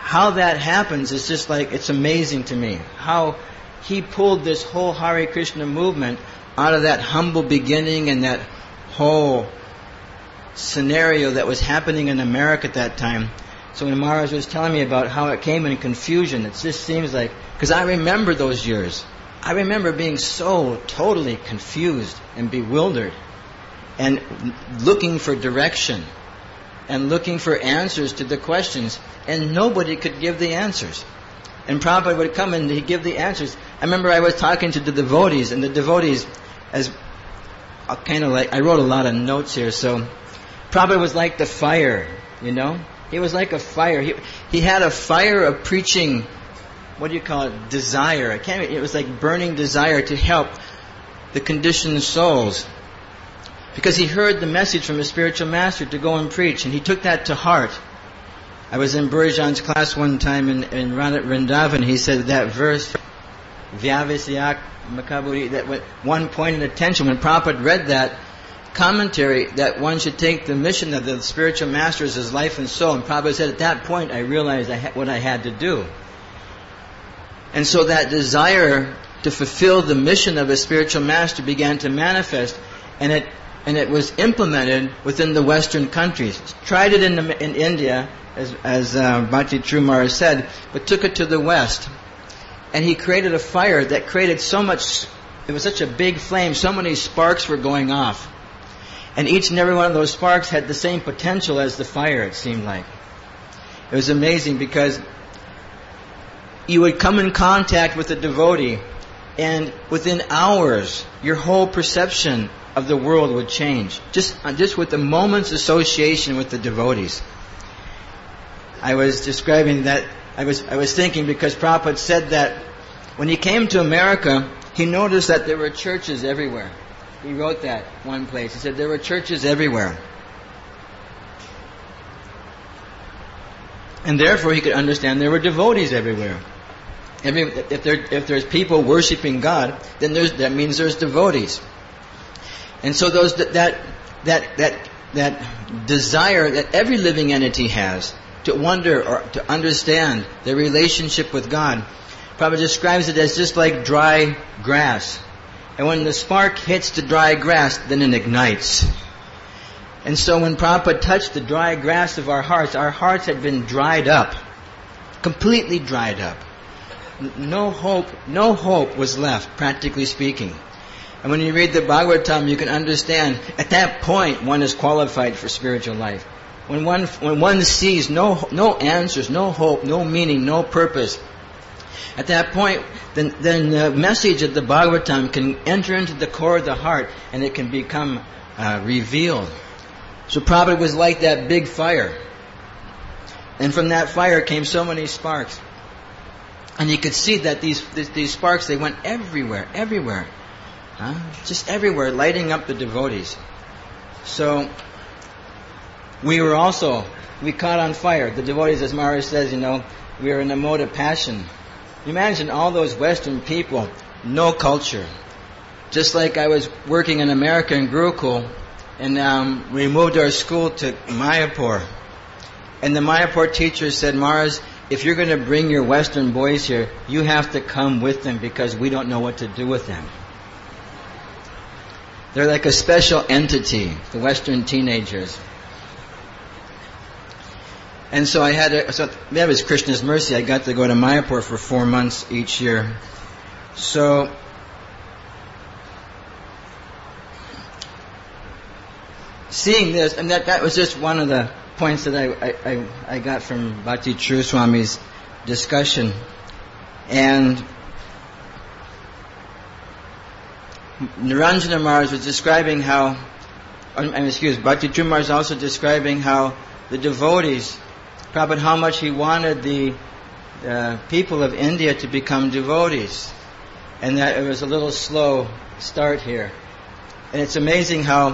how that happens is just like, it's amazing to me. How he pulled this whole Hare Krishna movement out of that humble beginning and that whole scenario that was happening in America at that time. So when Maharaj was telling me about how it came in confusion, it just seems like, because I remember those years. I remember being so totally confused and bewildered and looking for direction and looking for answers to the questions, and nobody could give the answers. And Prabhupada would come and he'd give the answers. I remember I was talking to the devotees, and the devotees, as kind of like, I wrote a lot of notes here, so Prabhupada was like the fire, you know? He was like a fire. He, he had a fire of preaching, what do you call it, desire. I can't, it was like burning desire to help the conditioned souls. Because he heard the message from a spiritual master to go and preach, and he took that to heart. I was in Burijan's class one time in, in Ranat Vrindavan. He said that verse, Vyavisyak Makaburi, that one pointed attention. When Prabhupada read that commentary, that one should take the mission of the spiritual masters as life and soul. And Prabhupada said, at that point I realized I ha- what I had to do. And so that desire to fulfill the mission of a spiritual master began to manifest, and it and it was implemented within the Western countries. Tried it in, the, in India, as, as uh, Bhakti Trumara said, but took it to the West. And he created a fire that created so much, it was such a big flame, so many sparks were going off. And each and every one of those sparks had the same potential as the fire, it seemed like. It was amazing because you would come in contact with a devotee, and within hours, your whole perception of the world would change. Just, just with a moment's association with the devotees. I was describing that, I was, I was thinking because Prabhupada said that when he came to America, he noticed that there were churches everywhere. He wrote that one place. He said there were churches everywhere. And therefore he could understand there were devotees everywhere. Every, if, there, if there's people worshiping God, then there's, that means there's devotees. And so those that that that that, that desire that every living entity has to wonder or to understand their relationship with God, Prabhupada describes it as just like dry grass. And when the spark hits the dry grass, then it ignites. And so when Prabhupada touched the dry grass of our hearts, our hearts had been dried up, completely dried up. No hope, no hope was left, practically speaking. And when you read the Bhagavatam, you can understand, at that point, one is qualified for spiritual life. When one, when one sees no, no answers, no hope, no meaning, no purpose, at that point, then, then the message of the Bhagavatam can enter into the core of the heart, and it can become uh, revealed. So Prabhupada was like that big fire. And from that fire came so many sparks. And you could see that these, these, these sparks, they went everywhere, everywhere. Huh? Just everywhere, lighting up the devotees. So, we were also, we caught on fire. The devotees, as Maharaj says, you know, we were in a mode of passion. Imagine all those Western people, no culture. Just like I was working in America in Gurukul, and um, we moved our school to Mayapur. And the Mayapur teacher said, Maharaj, if you're going to bring your Western boys here, you have to come with them because we don't know what to do with them. They're like a special entity, the Western teenagers. And so I had to, so that was Krishna's mercy. I got to go to Mayapur for four months each year. So, seeing this, and that, that was just one of the points that I, I, I got from Bhakti True Swami's discussion. And Niranjana Maharaj was describing how, I'm excuse, Bhakti True Maharaj was also describing how the devotees, Prabhupada, how much he wanted the uh, people of India to become devotees. And that it was a little slow start here. And it's amazing how,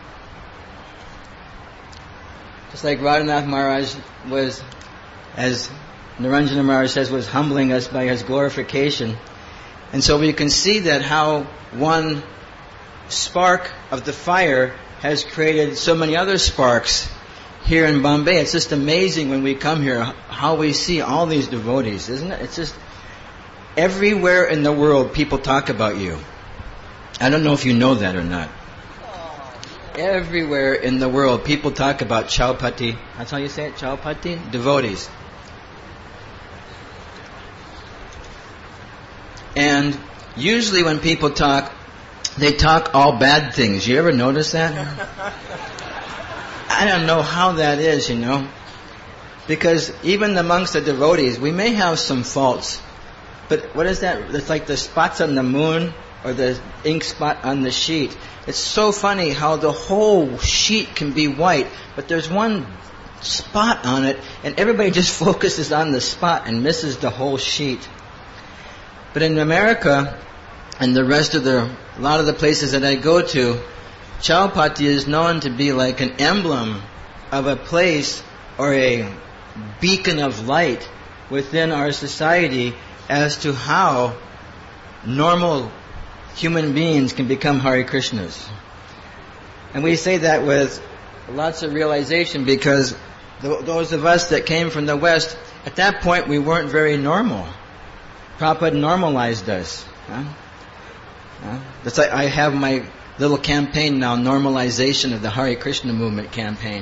just like Radhanath Maharaj was, as Niranjana Maharaj says, was humbling us by his glorification. And so we can see that how one spark of the fire has created so many other sparks here in Bombay. It's just amazing when we come here how we see all these devotees, isn't it? It's just everywhere in the world people talk about you. I don't know if you know that or not. Everywhere in the world people talk about Chowpatty. That's how you say it, Chowpatty? Devotees. And usually when people talk, they talk all bad things. You ever notice that? I don't know how that is, you know. Because even amongst the devotees, we may have some faults. But what is that? It's like the spots on the moon or the ink spot on the sheet. It's so funny how the whole sheet can be white, but there's one spot on it, and everybody just focuses on the spot and misses the whole sheet. But in America, and the rest of the, a lot of the places that I go to, Chowpatty is known to be like an emblem of a place or a beacon of light within our society as to how normal human beings can become Hare Krishnas. And we say that with lots of realization because th- those of us that came from the West, at that point we weren't very normal. Prabhupada normalized us. Huh? Huh? That's like I have my little campaign now, normalization of the Hare Krishna movement campaign.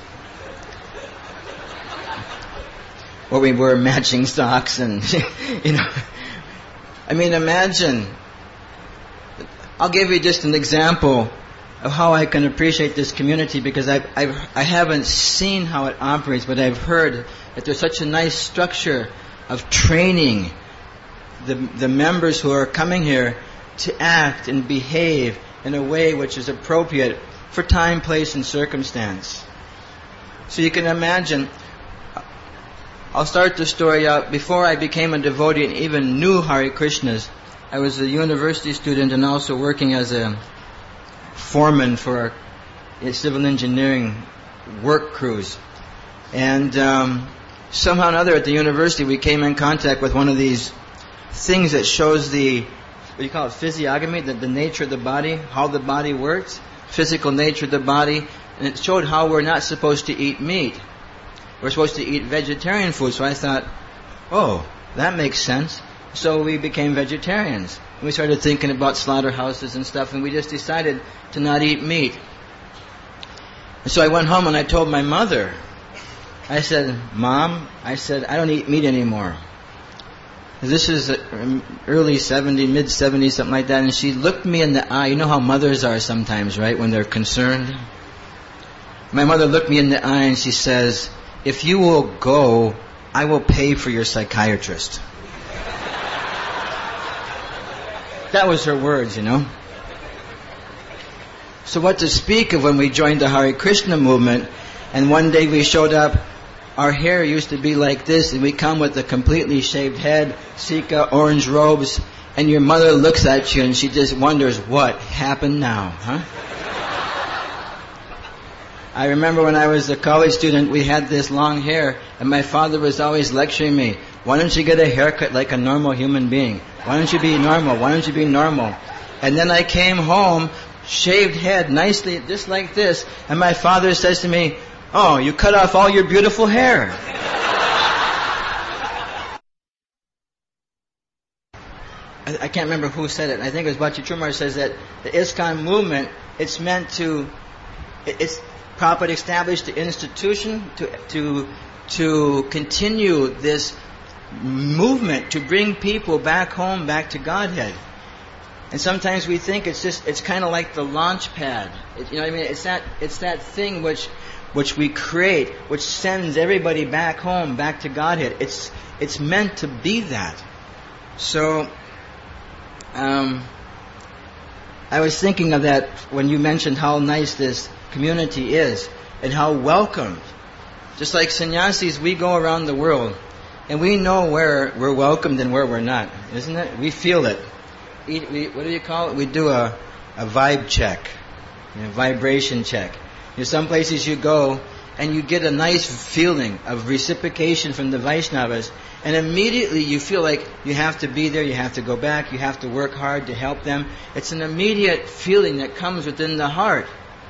Where we wear matching socks and, you know. I mean, imagine. I'll give you just an example of how I can appreciate this community because I've, I've, I haven't seen how it operates, but I've heard that there's such a nice structure of training the, the members who are coming here to act and behave in a way which is appropriate for time, place, and circumstance. So you can imagine, I'll start the story out. Before I became a devotee and even knew Hare Krishnas, I was a university student and also working as a foreman for civil engineering work crews. And um, somehow or another at the university we came in contact with one of these things that shows the, what do you call it, physiognomy, the, the nature of the body, how the body works, physical nature of the body, and it showed how we're not supposed to eat meat. We're supposed to eat vegetarian food. So I thought, oh, that makes sense. So we became vegetarians. We started thinking about slaughterhouses and stuff, and we just decided to not eat meat. And so I went home and I told my mother, I said, Mom, I said, I don't eat meat anymore. This is early seventies, mid seventies, something like that. And she looked me in the eye. You know how mothers are sometimes, right, when they're concerned? My mother looked me in the eye and she says, if you will go, I will pay for your psychiatrist. That was her words, you know. So what to speak of when we joined the Hare Krishna movement, and one day we showed up, our hair used to be like this, and we come with a completely shaved head, Sika, orange robes, and your mother looks at you and she just wonders what happened now, huh? I remember when I was a college student, we had this long hair, and my father was always lecturing me, why don't you get a haircut like a normal human being? Why don't you be normal? Why don't you be normal? And then I came home, shaved head, nicely, just like this, and my father says to me, oh, you cut off all your beautiful hair. I, I can't remember who said it. I think it was Bhakti Trumar says that the ISKCON movement, it's meant to, it, it's Prabhupada established the institution to, to, to continue this movement to bring people back home, back to Godhead. And sometimes we think it's just, it's kind of like the launch pad. It, you know what I mean? It's that, it's that thing which, which we create, which sends everybody back home, back to Godhead. It's, it's meant to be that. So, um, I was thinking of that when you mentioned how nice this community is and how welcomed. Just like sannyasis, we go around the world and we know where we're welcomed and where we're not, isn't it? We feel it. We, we, what do you call it? We do a, a vibe check, a vibration check. You know, some places you go and you get a nice feeling of reciprocation from the Vaishnavas, and immediately you feel like you have to be there, you have to go back, you have to work hard to help them. It's an immediate feeling that comes within the heart.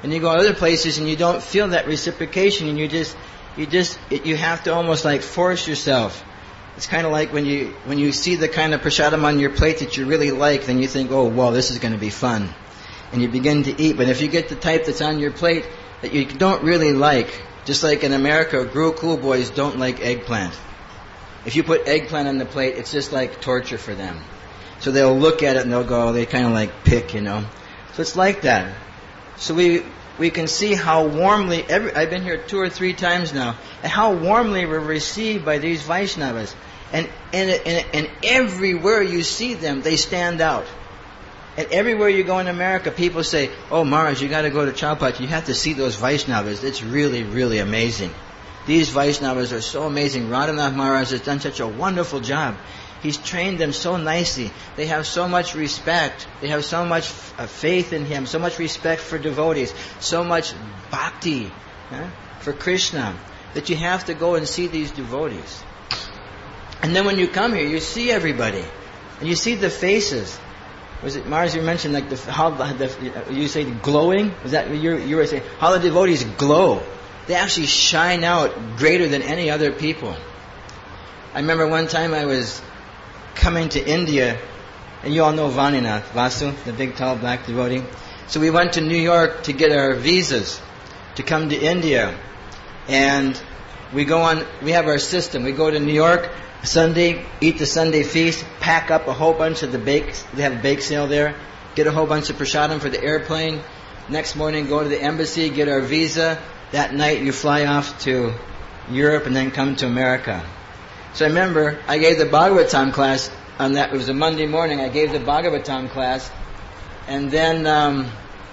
And you go other places and you don't feel that reciprocation, and you just, you just, it, you have to almost like force yourself. It's kind of like when you when you see the kind of prasadam on your plate that you really like, then you think, oh, well, this is going to be fun. And you begin to eat. But if you get the type that's on your plate that you don't really like, just like in America, Guru Cool Boys don't like eggplant. If you put eggplant on the plate, it's just like torture for them. So they'll look at it and they'll go, they kind of like pick, you know. So it's like that. So we we can see how warmly, every, I've been here two or three times now, and how warmly we're received by these Vaishnavas. And, and, and, and everywhere you see them, they stand out. And everywhere you go in America, people say, oh, Maharaj, you got to go to Chowpatty. You have to see those Vaishnavas. It's really, really amazing. These Vaishnavas are so amazing. Radhanath Maharaj has done such a wonderful job. He's trained them so nicely. They have so much respect. They have so much uh, faith in him, so much respect for devotees, so much bhakti huh, for Krishna, that you have to go and see these devotees. And then when you come here, you see everybody. And you see the faces. Was it, Mars, you mentioned like the, how the, you say glowing? Was that, you, you were saying, how the devotees glow. They actually shine out greater than any other people. I remember one time I was coming to India, and you all know Vaninath, Vasu, the big tall black devotee. So we went to New York to get our visas to come to India. And we go on, we have our system. We go to New York Sunday, eat the Sunday feast, pack up a whole bunch of the bakes. They have a bake sale there. Get a whole bunch of prasadam for the airplane. Next morning, go to the embassy, get our visa. That night, you fly off to Europe and then come to America. So I remember I gave the Bhagavatam class on that. It was a Monday morning. I gave the Bhagavatam class, and then um,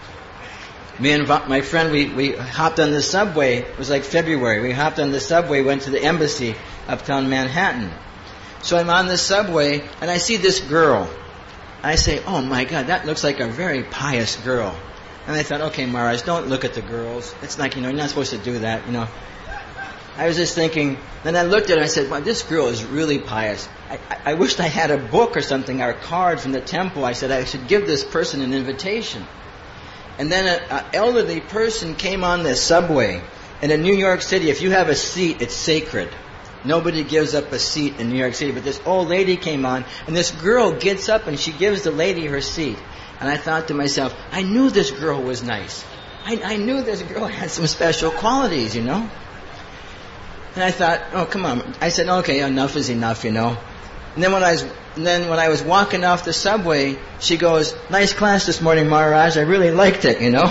me and my friend we we hopped on the subway. It was like February. We hopped on the subway, went to the embassy uptown Manhattan. So I'm on the subway and I see this girl. I say, "Oh my God, that looks like a very pious girl." And I thought, "Okay, Maharaj, don't look at the girls. It's like, you know, you're not supposed to do that, you know." I was just thinking, then I looked at her and I said, "Wow, this girl is really pious. I, I, I wished I had a book or something, or a card from the temple." I said, "I should give this person an invitation." And then an elderly person came on the subway. And in New York City, if you have a seat, it's sacred. Nobody gives up a seat in New York City. But this old lady came on, and this girl gets up and she gives the lady her seat. And I thought to myself, I knew this girl was nice. I, I knew this girl had some special qualities, you know. And I thought, oh, come on. I said, okay, enough is enough, you know. And then when I was, and then when I was walking off the subway, she goes, "Nice class this morning, Maharaj. I really liked it, you know."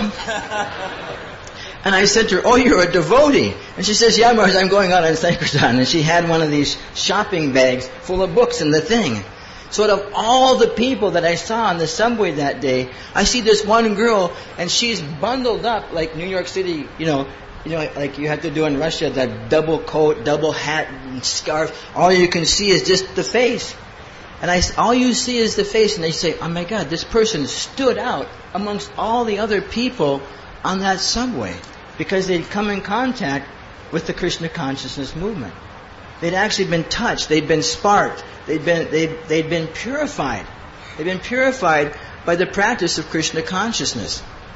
And I said to her, "Oh, you're a devotee." And she says, "Yeah, Maharaj, I'm going out on Sankirtan." And she had one of these shopping bags full of books in the thing. So out of all the people that I saw on the subway that day, I see this one girl, and she's bundled up like New York City, you know, you know, like you have to do in Russia, that double coat, double hat, and scarf. All you can see is just the face. And I, all you see is the face, and they say, "Oh my God, this person stood out amongst all the other people on that subway," because they'd come in contact with the Krishna consciousness movement. They'd actually been touched. They'd been sparked. They'd been they'd, they'd been purified. They'd been purified by the practice of Krishna consciousness.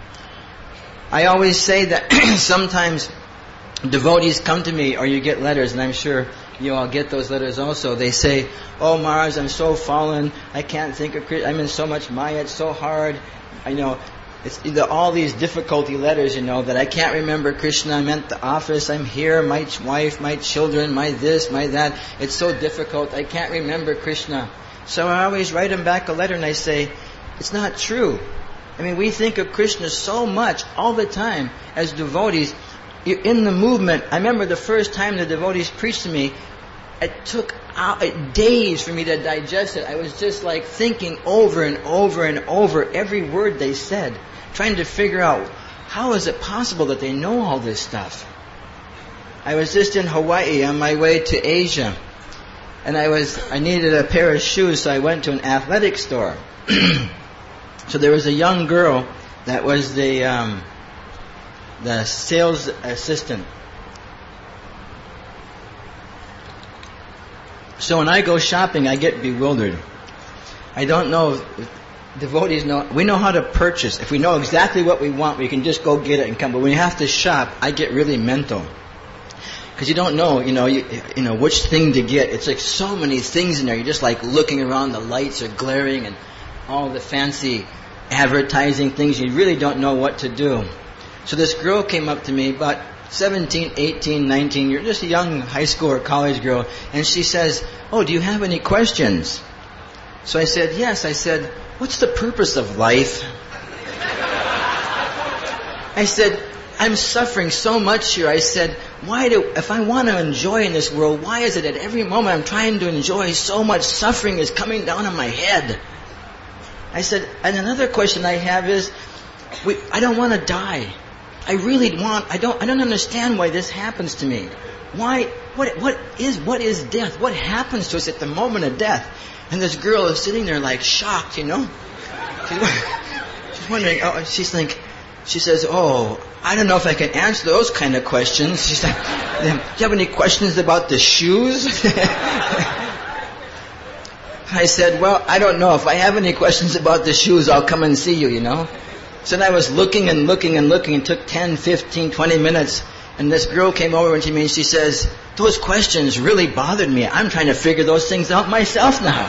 I always say that sometimes devotees come to me, or you get letters, and I'm sure you all get those letters also. They say, "Oh, Maharaj, I'm so fallen. I can't think of Krishna. I'm in so much Maya. It's so hard. I know it's either all these difficulty letters, you know, that I can't remember Krishna. I'm at the office. I'm here. My wife, my children, my this, my that. It's so difficult. I can't remember Krishna." So I always write them back a letter, and I say, it's not true. I mean, we think of Krishna so much all the time as devotees. You're in the movement. I remember the first time the devotees preached to me, it took days for me to digest it. I was just like thinking over and over and over every word they said, trying to figure out, how is it possible that they know all this stuff? I was just in Hawaii on my way to Asia, and I was I needed a pair of shoes, so I went to an athletic store. So there was a young girl that was the um, the sales assistant. So when I go shopping, I get bewildered. I don't know. devotees know, we know how to purchase. If we know exactly what we want, we can just go get it and come. But when you have to shop, I get really mental. Because you don't know, you know, you, you know, which thing to get. It's like so many things in there. You're just like looking around, the lights are glaring and all the fancy advertising things. You really don't know what to do. So this girl came up to me, about seventeen, eighteen, nineteen, you're just a young high school or college girl, and she says, "Oh, do you have any questions?" So I said, "Yes." I said, "What's the purpose of life?" I said, "I'm suffering so much here." I said, "Why do, if I want to enjoy in this world, why is it at every moment I'm trying to enjoy, so much suffering is coming down on my head?" I said, "And another question I have is, we, I don't want to die. I really want, I don't, I don't understand why this happens to me. Why, what, what is, what is death? What happens to us at the moment of death?" And this girl is sitting there like shocked, you know. She's, she's wondering, oh, she's like, she says, "Oh, I don't know if I can answer those kind of questions." She's like, "Do you have any questions about the shoes?" I said, "Well, I don't know. If I have any questions about the shoes, I'll come and see you, you know." So then I was looking and looking and looking. It took ten, fifteen, twenty minutes. And this girl came over to me and she says, "Those questions really bothered me. I'm trying to figure those things out myself now."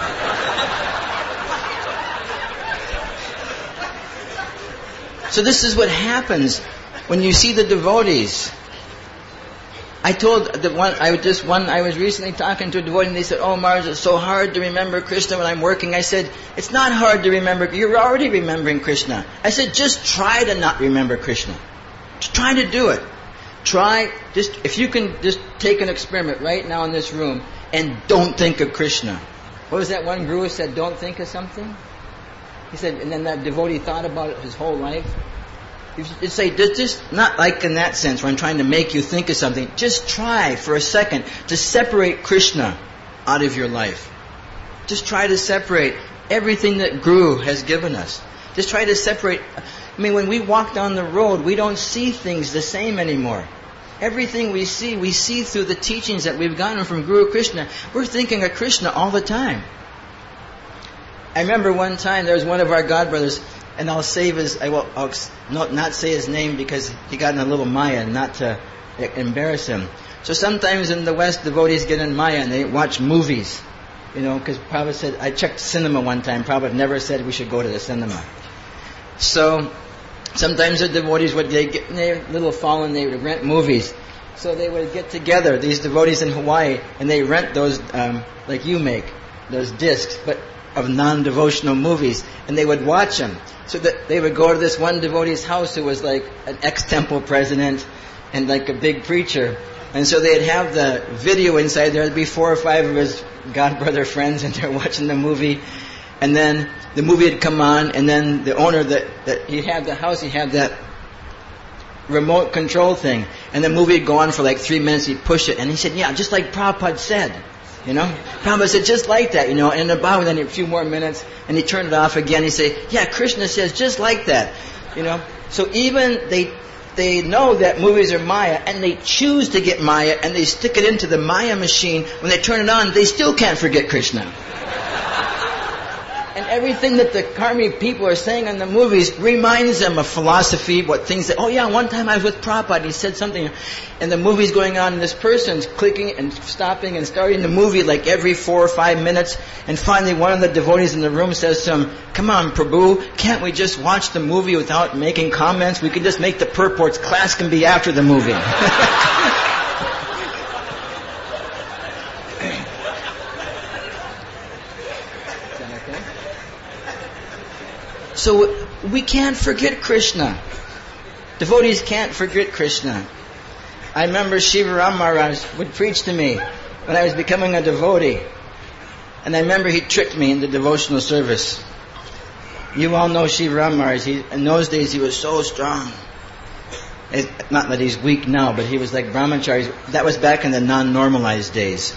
So this is what happens when you see the devotees. I told the one I was just one I was recently talking to a devotee and they said, "Oh, Mars, it's so hard to remember Krishna when I'm working." I said, "It's not hard to remember. You're already remembering Krishna." I said, "Just try to not remember Krishna. Just try to do it. Try just if you can just take an experiment right now in this room and don't think of Krishna." What was that one guru said? Don't think of something. He said, and then that devotee thought about it his whole life. You say, just not like in that sense where I'm trying to make you think of something. Just try for a second to separate Krishna out of your life. Just try to separate everything that Guru has given us. Just try to separate. I mean, when we walk down the road, we don't see things the same anymore. Everything we see, we see through the teachings that we've gotten from Guru Krishna. We're thinking of Krishna all the time. I remember one time there was one of our godbrothers, and I'll save his, I will I'll not, not say his name because he got in a little Maya, not to embarrass him. So sometimes in the West, devotees get in Maya and they watch movies. You know, because Prabhupada said, I checked cinema one time, Prabhupada never said we should go to the cinema. So sometimes the devotees would they get they little fallen, they would rent movies. So they would get together, these devotees in Hawaii, and they rent those, um, like you make, those discs, but of non-devotional movies, and they would watch them. So that they would go to this one devotee's house who was like an ex-temple president and like a big preacher. And so they'd have the video inside there. There'd be four or five of his godbrother friends, and they're watching the movie. And then the movie had come on, and then the owner that, that he had the house, he had that remote control thing. And the movie would go on for like three minutes, he'd push it. And he said, yeah, just like Prabhupada said. You know? Prabhupada said, just like that, you know. And about then a few more minutes, and he turned it off again. He said, yeah, Krishna says just like that. You know? So even they they know that movies are Maya, and they choose to get Maya, and they stick it into the Maya machine. When they turn it on, they still can't forget Krishna. And everything that the karmic people are saying in the movies reminds them of philosophy, what things that, oh yeah, one time I was with Prabhupada, he said something, and the movie's going on, and this person's clicking and stopping and starting the movie like every four or five minutes, and finally one of the devotees in the room says to him, come on Prabhu, can't we just watch the movie without making comments? We can just make the purports, class can be after the movie. So we can't forget Krishna. Devotees can't forget Krishna. I remember Shiva Ram Maharaj would preach to me when I was becoming a devotee. And I remember he tricked me in the devotional service. You all know Shiva Ram Maharaj. He, in those days he was so strong. It's not that he's weak now, but he was like brahmachari. That was back in the non-normalized days.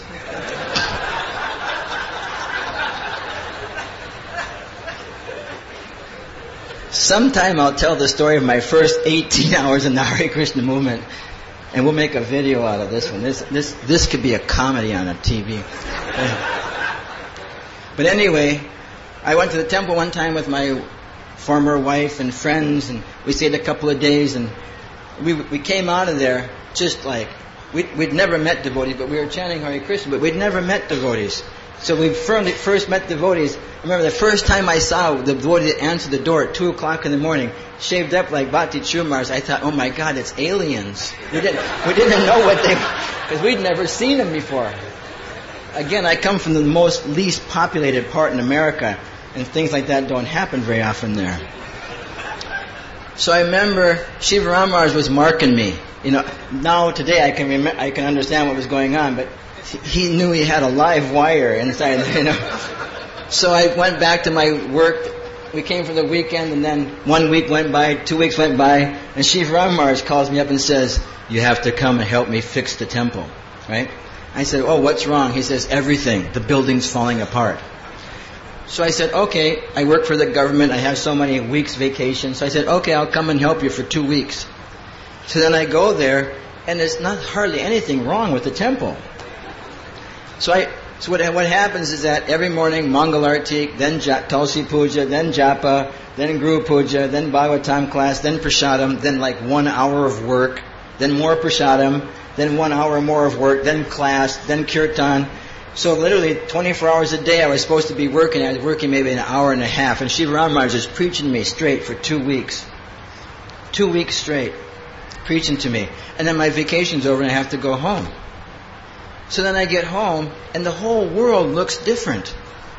Sometime I'll tell the story of my first eighteen hours in the Hare Krishna movement, and we'll make a video out of this one. This this this could be a comedy on a T V. But anyway, I went to the temple one time with my former wife and friends, and we stayed a couple of days, and we we came out of there just like, we'd, we'd never met devotees, but we were chanting Hare Krishna, but we'd never met devotees. So we first met devotees. I remember the first time I saw the devotee that answered the door at two o'clock in the morning, shaved up like Bhakti Chumars, I thought, oh my God, it's aliens. We didn't, we didn't know what they, because we'd never seen them before. Again, I come from the most least populated part in America, and things like that don't happen very often there. So I remember Shiva Ram Maharaj was marking me. You know, now today I can rem- I can understand what was going on, but he knew he had a live wire inside, you know. So I went back to my work. We came for the weekend, and then one week went by, two weeks went by, and Shiva Ram Maharaj calls me up and says, you have to come and help me fix the temple, right? I said, oh, what's wrong? He says, everything. The building's falling apart. So I said, okay, I work for the government. I have so many weeks vacation. So I said, okay, I'll come and help you for two weeks. So then I go there, and there's not hardly anything wrong with the temple. So I, so what, what happens is that every morning, Mangal Arti, then ja, Tulsi Puja, then Japa, then Guru Puja, then Bhagavatam class, then Prasadam, then like one hour of work, then more Prasadam, then one hour more of work, then class, then Kirtan. So literally twenty-four hours a day I was supposed to be working. I was working maybe an hour and a half. And Shiva Ram Maharaj was preaching to me straight for two weeks. Two weeks straight. Preaching to me. And then my vacation's over and I have to go home. So then I get home and the whole world looks different.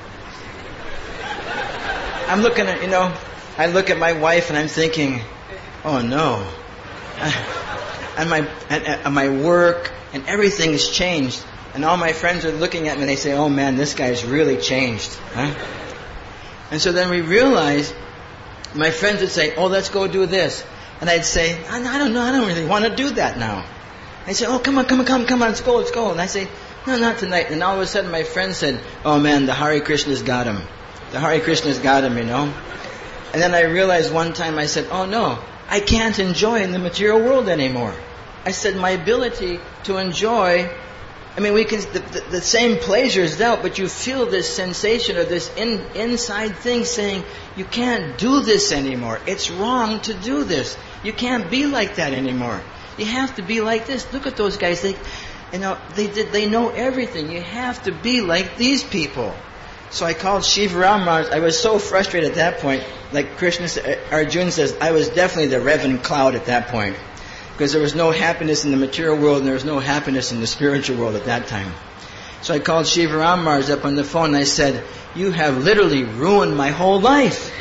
I'm looking at, you know, I look at my wife and I'm thinking, oh no. And my, and, and my work and everything has changed. And all my friends are looking at me and they say, oh man, this guy's really changed. Huh? And so then we realize, my friends would say, oh, let's go do this. And I'd say, I, I don't know, I don't really want to do that now. They'd say, oh, come on, come on, come on, come on, let's go, let's go. And I say, no, not tonight. And all of a sudden my friend said, oh man, the Hare Krishna's got him. The Hare Krishna's got him, you know. And then I realized one time, I said, oh no, I can't enjoy in the material world anymore. I said, my ability to enjoy, I mean, we can, the, the, the same pleasure is out, but you feel this sensation or this in, inside thing saying, you can't do this anymore. It's wrong to do this. You can't be like that anymore. You have to be like this. Look at those guys. They, you know, they did, they know everything. You have to be like these people. So I called Shiva Ram Maharaj. I was so frustrated at that point. Like Krishna, Arjuna says, I was definitely the Reverend Cloud at that point. Because there was no happiness in the material world and there was no happiness in the spiritual world at that time. So I called Shiva Ram Maharaj up on the phone and I said, you have literally ruined my whole life.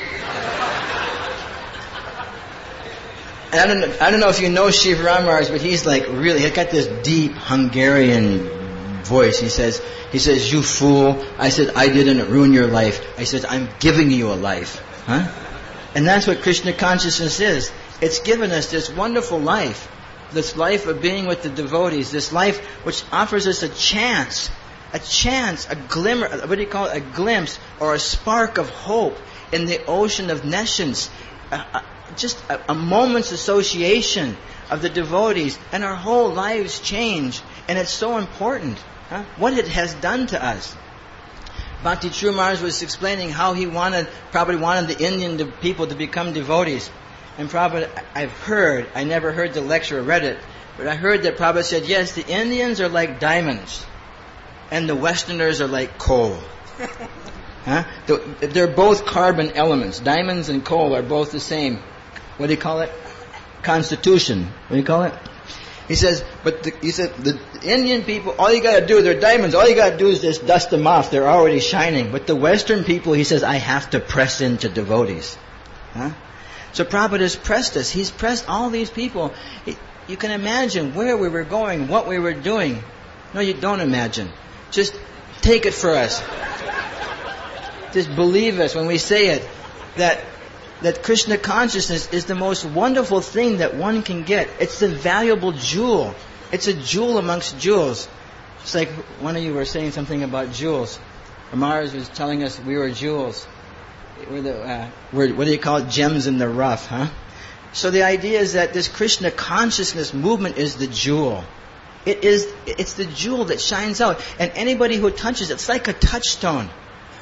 And I don't know, I don't know if you know Shiva Ram Maharaj, but he's like really, he's got this deep Hungarian voice. He says, he says, you fool. I said, I didn't ruin your life. I said, I'm giving you a life. Huh? And that's what Krishna consciousness is. It's given us this wonderful life, this life of being with the devotees, this life which offers us a chance, a chance, a glimmer, what do you call it, a glimpse or a spark of hope in the ocean of nescience, a, a, just a, a moment's association of the devotees, and our whole lives change, and it's so important, huh? What it has done to us. Bhakti True Maharaj was explaining how he wanted, probably wanted the Indian people to become devotees. And Prabhupada, I've heard, I never heard the lecture or read it, but I heard that Prabhupada said, yes, the Indians are like diamonds, and the Westerners are like coal. Huh? They're both carbon elements. Diamonds and coal are both the same. What do you call it? Constitution. What do you call it? He says, but the, he said, the Indian people, all you got to do, they're diamonds, all you got to do is just dust them off. They're already shining. But the Western people, he says, I have to press into devotees. Huh? So Prabhupada has pressed us. He's pressed all these people. You can imagine where we were going, what we were doing. No, you don't imagine. Just take it for us. Just believe us when we say it. That that Krishna consciousness is the most wonderful thing that one can get. It's the valuable jewel. It's a jewel amongst jewels. It's like one of you were saying something about jewels. Maharaj was telling us we were jewels. We're the, uh, we're, what do you call it? Gems in the rough, huh? So the idea is that this Krishna consciousness movement is the jewel. It is, it's the jewel that shines out. And anybody who touches it, it's like a touchstone.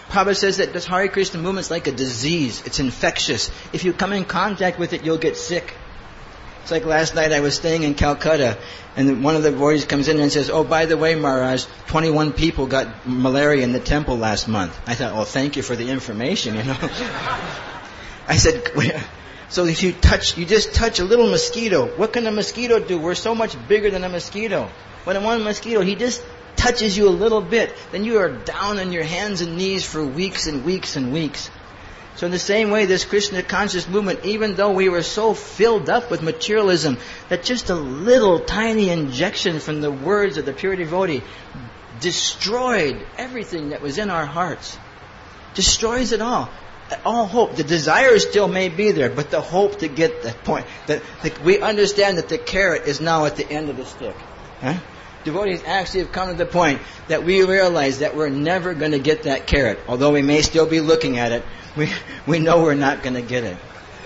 Prabhupada says that this Hare Krishna movement is like a disease. It's infectious. If you come in contact with it, you'll get sick. It's like last night I was staying in Calcutta, and one of the devotees comes in and says, oh, by the way, Maharaj, twenty-one people got malaria in the temple last month. I thought, oh, thank you for the information, you know. I said, so if you touch, you just touch a little mosquito. What can a mosquito do? We're so much bigger than a mosquito. When one mosquito, he just touches you a little bit, then you are down on your hands and knees for weeks and weeks and weeks. So in the same way, this Krishna conscious movement, even though we were so filled up with materialism that just a little tiny injection from the words of the pure devotee destroyed everything that was in our hearts. Destroys it all. All hope. The desire still may be there, but the hope to get the point. That, that we understand that the carrot is now at the end of the stick. Huh? Devotees actually have come to the point that we realize that we're never going to get that carrot. Although we may still be looking at it, we, we know we're not going to get it.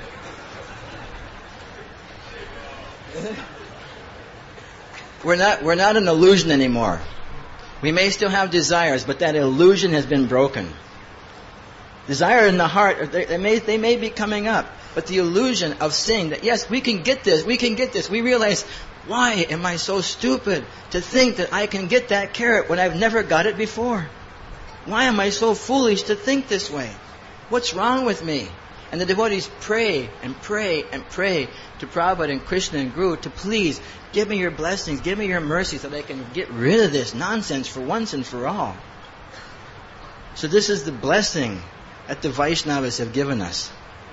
We're not, we're not an illusion anymore. We may still have desires, but that illusion has been broken. Desire in the heart, they, they, may, they may be coming up, but the illusion of seeing that, yes, we can get this, we can get this. We realize, why am I so stupid to think that I can get that carrot when I've never got it before? Why am I so foolish to think this way? What's wrong with me? And the devotees pray and pray and pray to Prabhupada and Krishna and Guru to please give me your blessings, give me your mercy so that I can get rid of this nonsense for once and for all. So this is the blessing that the Vaishnavas have given us.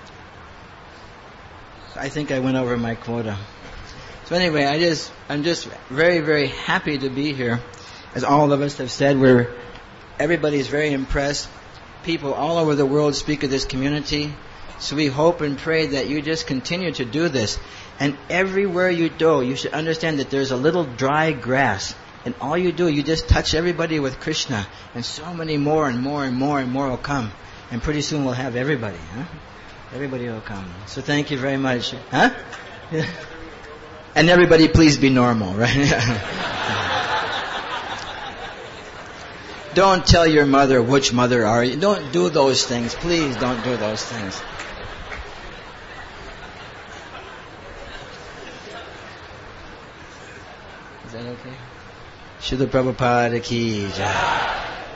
I think I went over my quota. So anyway, I just, I'm just very, very happy to be here. As all of us have said, we're, everybody's very impressed. People all over the world speak of this community. So we hope and pray that you just continue to do this. And everywhere you go, you should understand that there's a little dry grass. And all you do, you just touch everybody with Krishna. And so many more and more and more and more will come. And pretty soon we'll have everybody. Huh? Everybody will come. So thank you very much. Huh? Yeah. And everybody please be normal, right? Don't tell your mother, which mother are you? Don't do those things. Please don't do those things. Is that okay? Srila Prabhupada ki jai.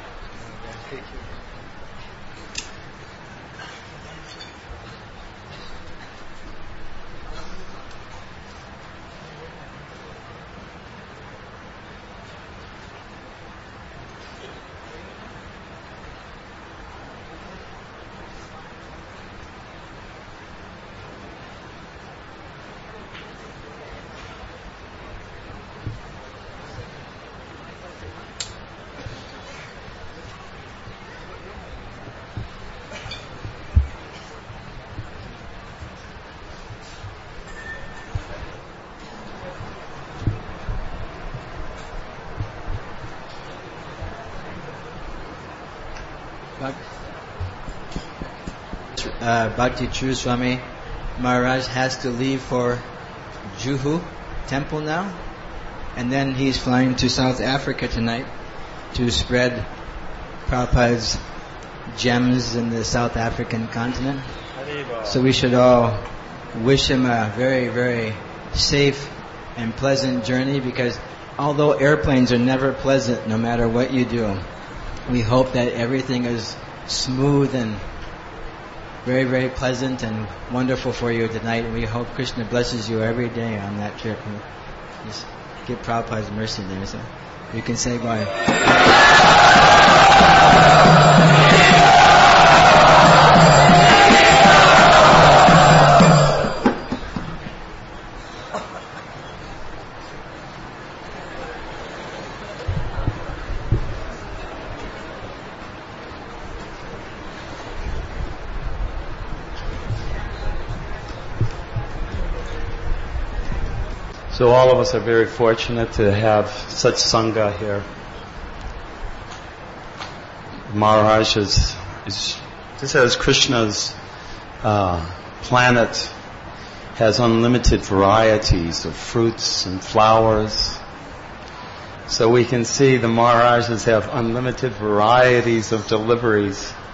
Uh, Bhakti True Swami Maharaj has to leave for Juhu temple now, and then he's flying to South Africa tonight to spread Prabhupada's gems in the South African continent. So we should all wish him a very, very safe and pleasant journey, because although airplanes are never pleasant no matter what you do, we hope that everything is smooth and very, very pleasant and wonderful for you tonight. And we hope Krishna blesses you every day on that trip. And just get Prabhupada's mercy there. So you can say bye. So all of us are very fortunate to have such Sangha here. Maharaj is, is just as Krishna's uh, planet has unlimited varieties of fruits and flowers. So we can see the Maharajas have unlimited varieties of deliveries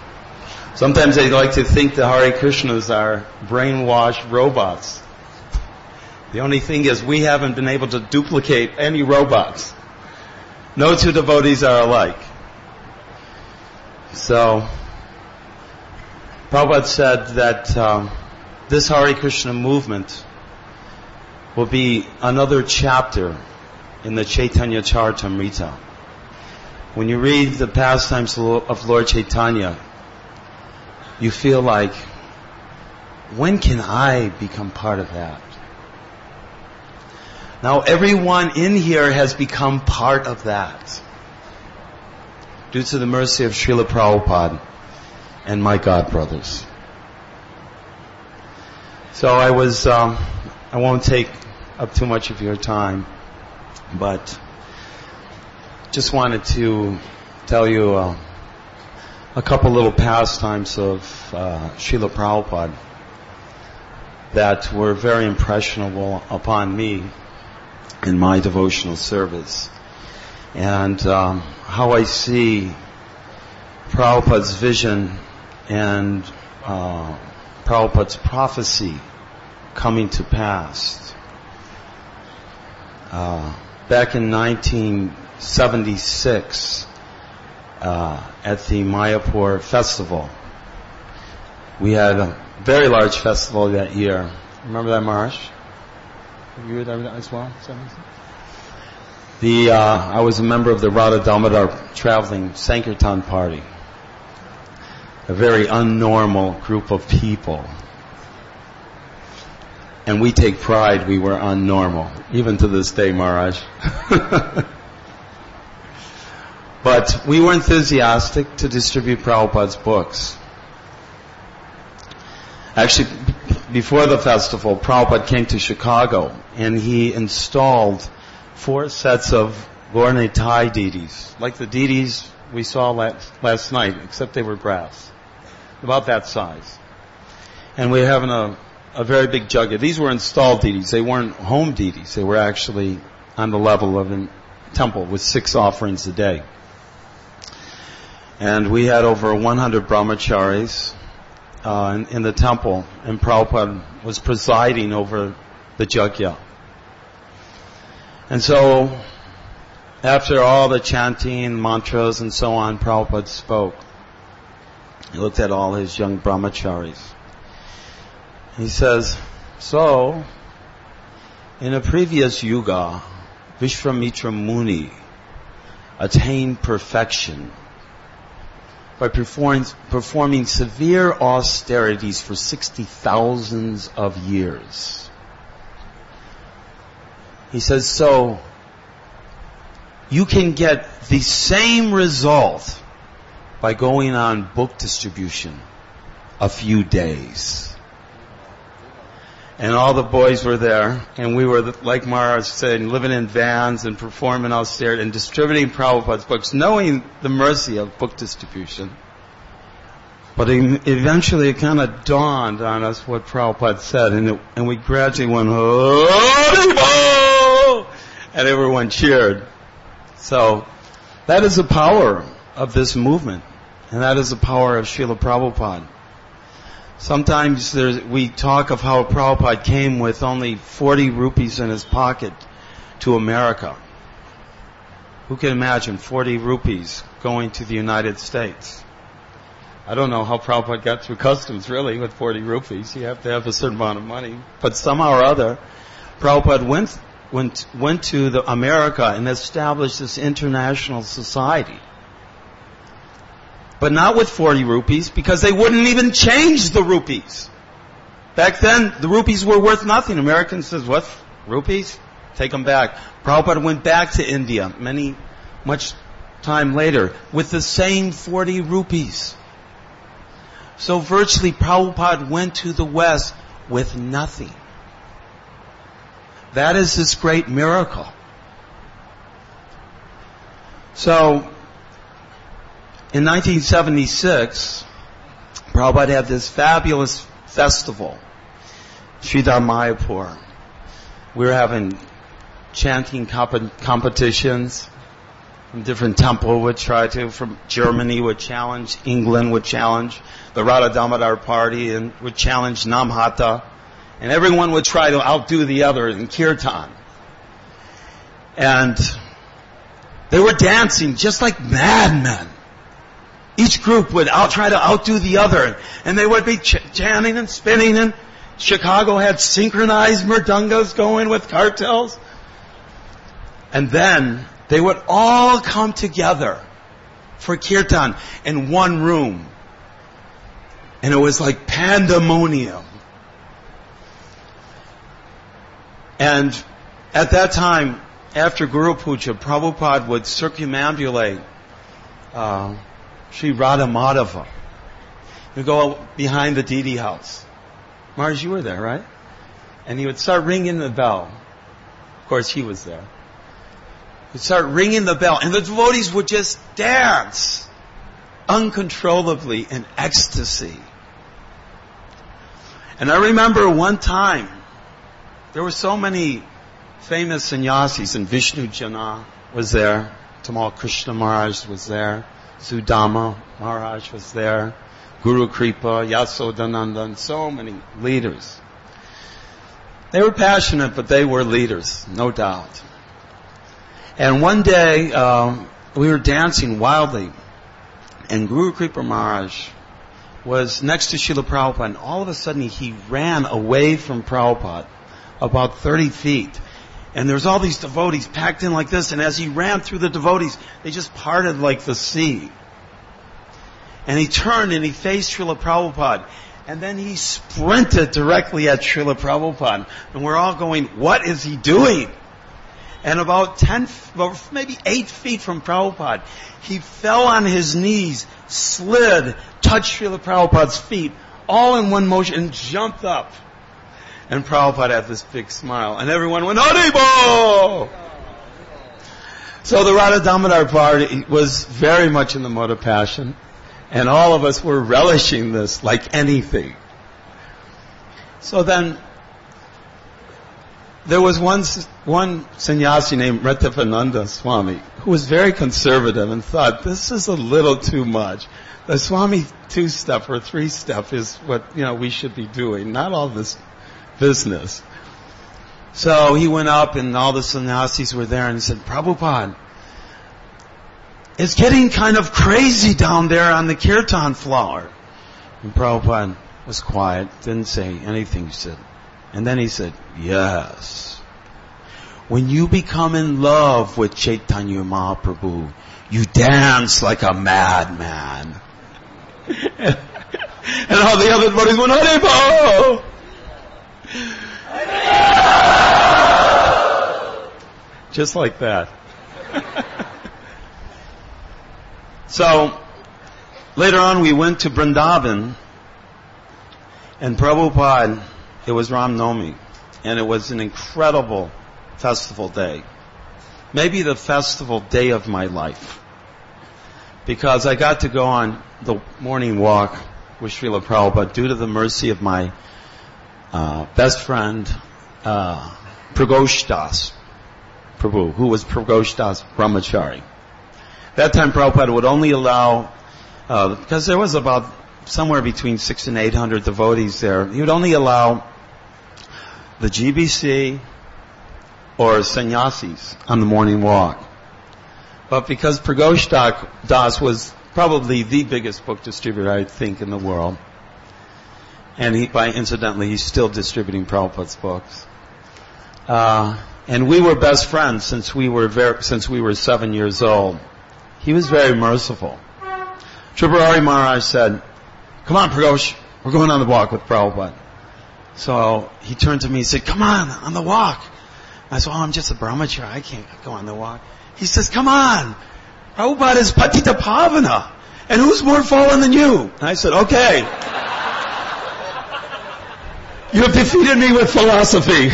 Sometimes they like to think the Hare Krishnas are brainwashed robots. The only thing is we haven't been able to duplicate any robots. No two devotees are alike. So, Prabhupada said that um, this Hare Krishna movement will be another chapter in the Chaitanya Charitamrita. When you read the pastimes of Lord Chaitanya, you feel like, when can I become part of that? Now everyone in here has become part of that, due to the mercy of Srila Prabhupada and my God brothers. So I was, um, I won't take up too much of your time, but just wanted to tell you uh, a couple little pastimes of uh, Srila Prabhupada that were very impressionable upon me in my devotional service. And um, how I see Prabhupada's vision and uh, Prabhupada's prophecy coming to pass. Uh, back in nineteen seventy-six, uh, at the Mayapur festival, we had a very large festival that year. Remember that, Maharaj? You were there as well? The, uh, I was a member of the Radha Damodar traveling Sankirtan party. A very unnormal group of people. And we take pride we were unnormal, even to this day, Maharaj. But we were enthusiastic to distribute Prabhupada's books. Actually, before the festival, Prabhupada came to Chicago and he installed four sets of Gaur Nitai deities, like the deities we saw last, last night, except they were brass, about that size. And we were having a, a very big jug. These were installed deities. They weren't home deities. They were actually on the level of a temple with six offerings a day. And we had over one hundred brahmacharis uh, in, in the temple, and Prabhupada was presiding over the yajna. And so, after all the chanting, mantras, and so on, Prabhupada spoke. He looked at all his young brahmacharis. He says, so, in a previous yuga, Vishwamitra Muni attained perfection by performing, performing severe austerities for sixty thousands of years. He says, so, you can get the same result by going on book distribution a few days. And all the boys were there, and we were, like Maharaj said, living in vans and performing austerity and distributing Prabhupada's books, knowing the mercy of book distribution. But eventually it kind of dawned on us what Prabhupada said, and, it, and we gradually went, oh, and everyone cheered. So that is the power of this movement, and that is the power of Srila Prabhupada. Sometimes there's, we talk of how Prabhupada came with only forty rupees in his pocket to America. Who can imagine forty rupees going to the United States? I don't know how Prabhupada got through customs really with forty rupees. You have to have a certain amount of money. But somehow or other, Prabhupada went, went, went to the America and established this international society. But not with forty rupees, because they wouldn't even change the rupees. Back then, the rupees were worth nothing. Americans says, what? Rupees? Take them back. Prabhupada went back to India many, much time later with the same forty rupees. So virtually Prabhupada went to the West with nothing. That is this great miracle. So, in nineteen seventy-six, Prabhupada had this fabulous festival, Sridhar Mayapur. We were having chanting comp- competitions. from different temple would try to, from Germany would challenge, England would challenge, the Radha Damodar party and would challenge Namhata, and everyone would try to outdo the other in kirtan. And they were dancing just like madmen. Each group would out, try to outdo the other, and they would be ch- chanting and spinning, and Chicago had synchronized mridungas going with cartels. And then they would all come together for kirtan in one room. And it was like pandemonium. And at that time, after Guru Puja, Prabhupada would circumambulate uh, Sri Radha Madhava. He'd go behind the Didi house. Mars, you were there, right? And he would start ringing the bell. Of course, he was there. He'd start ringing the bell, and the devotees would just dance uncontrollably in ecstasy. And I remember one time, there were so many famous sannyasis, and Vishnu Jana was there, Tamal Krishna Maharaj was there, Sudama Maharaj was there, Guru Kripa, Yasodananda, and so many leaders. They were passionate, but they were leaders, no doubt. And one day, um, we were dancing wildly, and Guru Kripa Maharaj was next to Srila Prabhupada, and all of a sudden he ran away from Prabhupada about thirty feet. And there was all these devotees packed in like this, and as he ran through the devotees, they just parted like the sea. And he turned and he faced Srila Prabhupada, and then he sprinted directly at Srila Prabhupada. And we're all going, what is he doing? And about ten, maybe eight feet from Prabhupada, he fell on his knees, slid, touched Srila Prabhupada's feet, all in one motion, and jumped up. And Prabhupada had this big smile, and everyone went, Haribol! So the Radha Damodar party was very much in the mode of passion, and all of us were relishing this like anything. So then, there was one one sannyasi named Retivananda Swami who was very conservative and thought, this is a little too much. The Swami two-step or three-step is what, you know, we should be doing, not all this business. So he went up and all the sannyasis were there and he said, Prabhupada, it's getting kind of crazy down there on the kirtan floor. And Prabhupada was quiet, didn't say anything, he said. And then he said, yes. When you become in love with Chaitanya Mahaprabhu, you dance like a madman. and, and all the other devotees went, Haribol! Just like that. So, later on we went to Vrindavan, and Prabhupada, it was Ram Navami, and it was an incredible festival day. Maybe the festival day of my life. Because I got to go on the morning walk with Srila Prabhupada due to the mercy of my uh, best friend, uh, Pragosh Das Prabhu, who was Pragosh Das Brahmachari. That time Prabhupada would only allow, uh, because there was about somewhere between six and eight hundred devotees there, he would only allow the G B C or sannyasis on the morning walk. But because Pragosh Das was probably the biggest book distributor, I think, in the world, and he, by incidentally, he's still distributing Prabhupada's books. Uh, and we were best friends since we were very, since we were seven years old. He was very merciful. Tripurari Maharaj said, come on, Pragosh, we're going on the walk with Prabhupada. So he turned to me and said, come on, on the walk. I said, oh, I'm just a brahmachari, I can't go on the walk. He says, come on, Prabhupada is Patita Pavana, and who's more fallen than you? And I said, okay. You have defeated me with philosophy.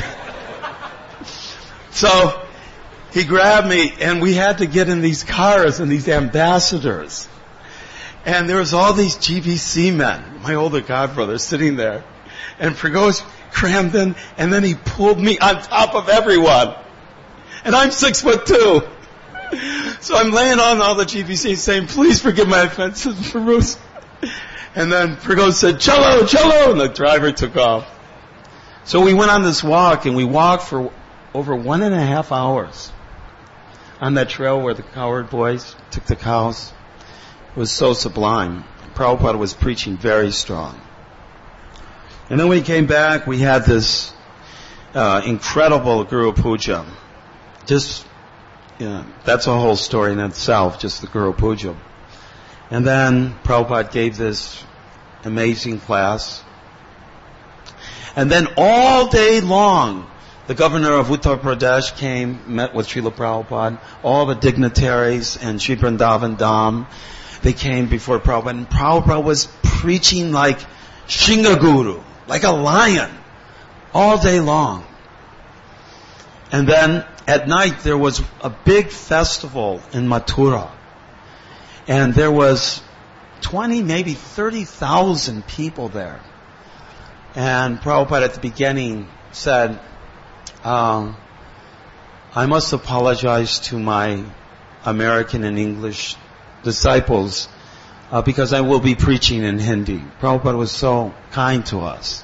So he grabbed me, and we had to get in these cars and these ambassadors. And there was all these G B C men, my older godbrother, sitting there. And Pragosh crammed in, and then he pulled me on top of everyone. And I'm six foot two. So I'm laying on all the G B Cs saying, please forgive my offenses, Prabhu. And then Prabhu said, cello, cello, and the driver took off. So we went on this walk, and we walked for over one and a half hours on that trail where the cowherd boys took the cows. It was so sublime. Prabhupada was preaching very strong. And then when we came back, we had this uh, incredible Guru Puja. Just, you know, that's a whole story in itself, just the Guru Puja. And then Prabhupada gave this amazing class. And then all day long, the governor of Uttar Pradesh came, met with Srila Prabhupada, all the dignitaries and Sri Vrindavan Dham. They came before Prabhupada, and Prabhupada was preaching like Shingaguru, like a lion, all day long. And then at night there was a big festival in Mathura. And there was twenty, maybe thirty thousand people there. And Prabhupada at the beginning said, um, I must apologize to my American and English disciples uh, because I will be preaching in Hindi. Prabhupada was so kind to us.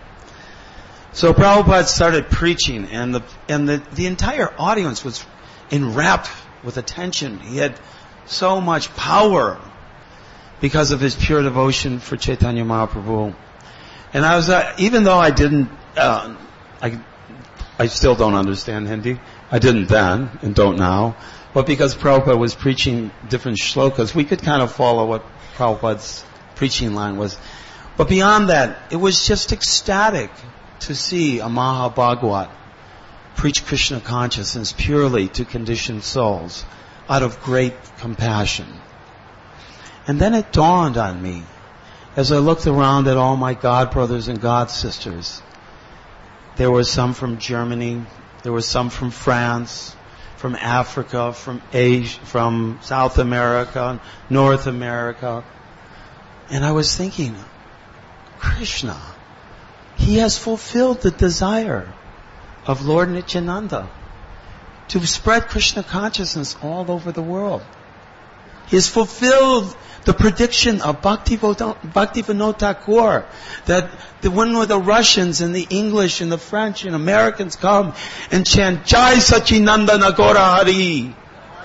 So Prabhupada started preaching, and the and the, the entire audience was enwrapped with attention. He had so much power because of his pure devotion for Chaitanya Mahaprabhu. And I was, uh, even though I didn't, uh, I, I still don't understand Hindi. I didn't then, and don't now. But because Prabhupada was preaching different shlokas, we could kind of follow what Prabhupada's preaching line was. But beyond that, it was just ecstatic to see a Mahabhagwat preach Krishna consciousness purely to conditioned souls out of great compassion. And then it dawned on me, as I looked around at all my God brothers and God sisters, there were some from Germany, there were some from France, from Africa, from Asia, from South America, North America. And I was thinking, Krishna, he has fulfilled the desire of Lord Nityananda to spread Krishna consciousness all over the world. He has fulfilled the prediction of Bhaktivinoda Thakur that the, when the Russians and the English and the French and Americans come and chant Jai Sachinandana Gaura Hari.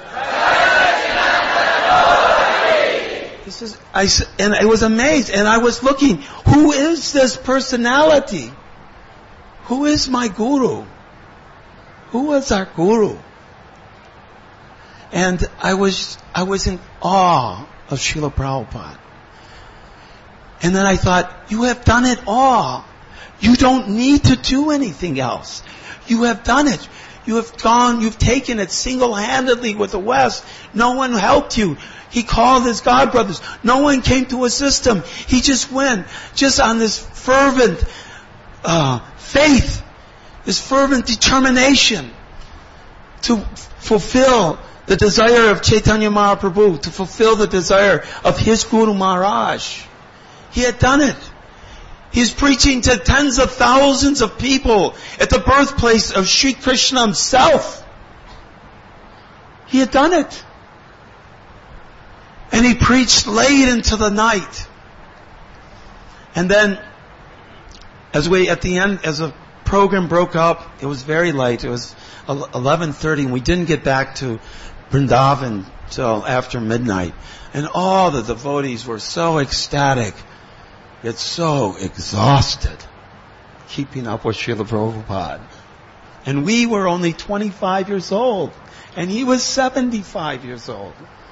This is, I, and I was amazed, and I was looking, who is this personality? Who is my guru? Who is our guru? And I was, I was in awe of Srila Prabhupada. And then I thought, you have done it all. You don't need to do anything else. You have done it. You have gone, you've taken it single-handedly with the West. No one helped you. He called his God brothers. No one came to assist him. He just went, just on this fervent uh, faith, this fervent determination to fulfill the desire of Chaitanya Mahaprabhu, to fulfill the desire of his Guru Maharaj. He had done it. He's preaching to tens of thousands of people at the birthplace of Sri Krishna himself. He had done it. And he preached late into the night. And then, as we, at the end, as the program broke up, it was very late. It was eleven thirty, and we didn't get back to Vrindavan till after midnight. And all the devotees were so ecstatic, yet so exhausted, keeping up with Srila Prabhupada. And we were only twenty-five years old, and he was seventy-five years old.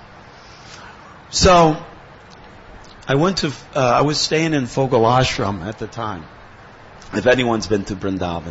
So, I went to, uh, I was staying in Fogal Ashram at the time, if anyone's been to Vrindavan.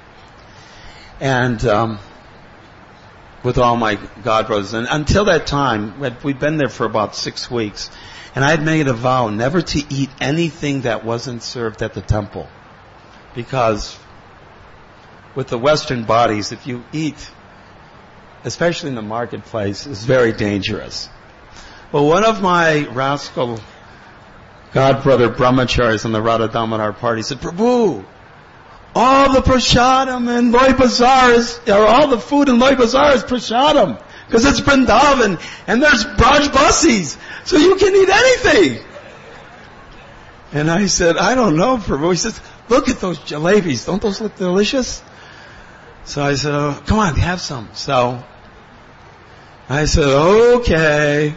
And, um, with all my God brothers. And until that time, we'd been there for about six weeks, and I had made a vow never to eat anything that wasn't served at the temple. Because with the Western bodies, if you eat, especially in the marketplace, it's very dangerous. Well, one of my rascal God brother brahmacharis in the Radha Damodar party said, Prabhu, all the prasadam in Loi Bazaar is, or all the food in Loi Bazaar is prasadam. Because it's Vrindavan and there's Braj Basis. So you can eat anything. And I said, I don't know, Prabhu. He says, look at those jalebis. Don't those look delicious? So I said, oh, come on, have some. So I said, okay.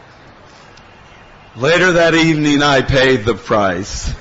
Later that evening, I paid the price.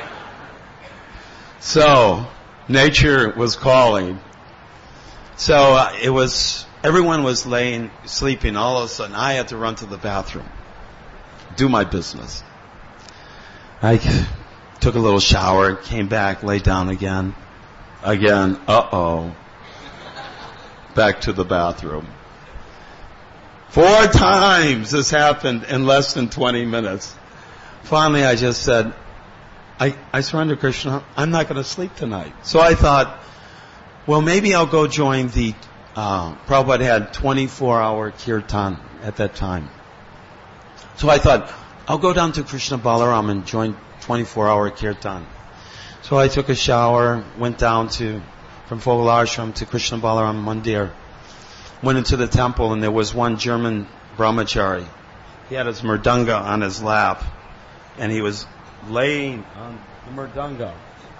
So, nature was calling. So uh, it was, everyone was laying, sleeping. All of a sudden, I had to run to the bathroom, do my business. I took a little shower, came back, laid down again. Again, uh-oh. Back to the bathroom. Four times this happened in less than twenty minutes. Finally, I just said, I, I surrender, Krishna. I'm not going to sleep tonight. So I thought, well, maybe I'll go join the, uh, Prabhupada had twenty-four hour kirtan at that time. So I thought, I'll go down to Krishna Balaram and join twenty-four hour kirtan. So I took a shower, went down to, from Phobal Ashram to Krishna Balaram Mandir. Went into the temple and there was one German brahmachari. He had his mridanga on his lap and he was laying on the mridanga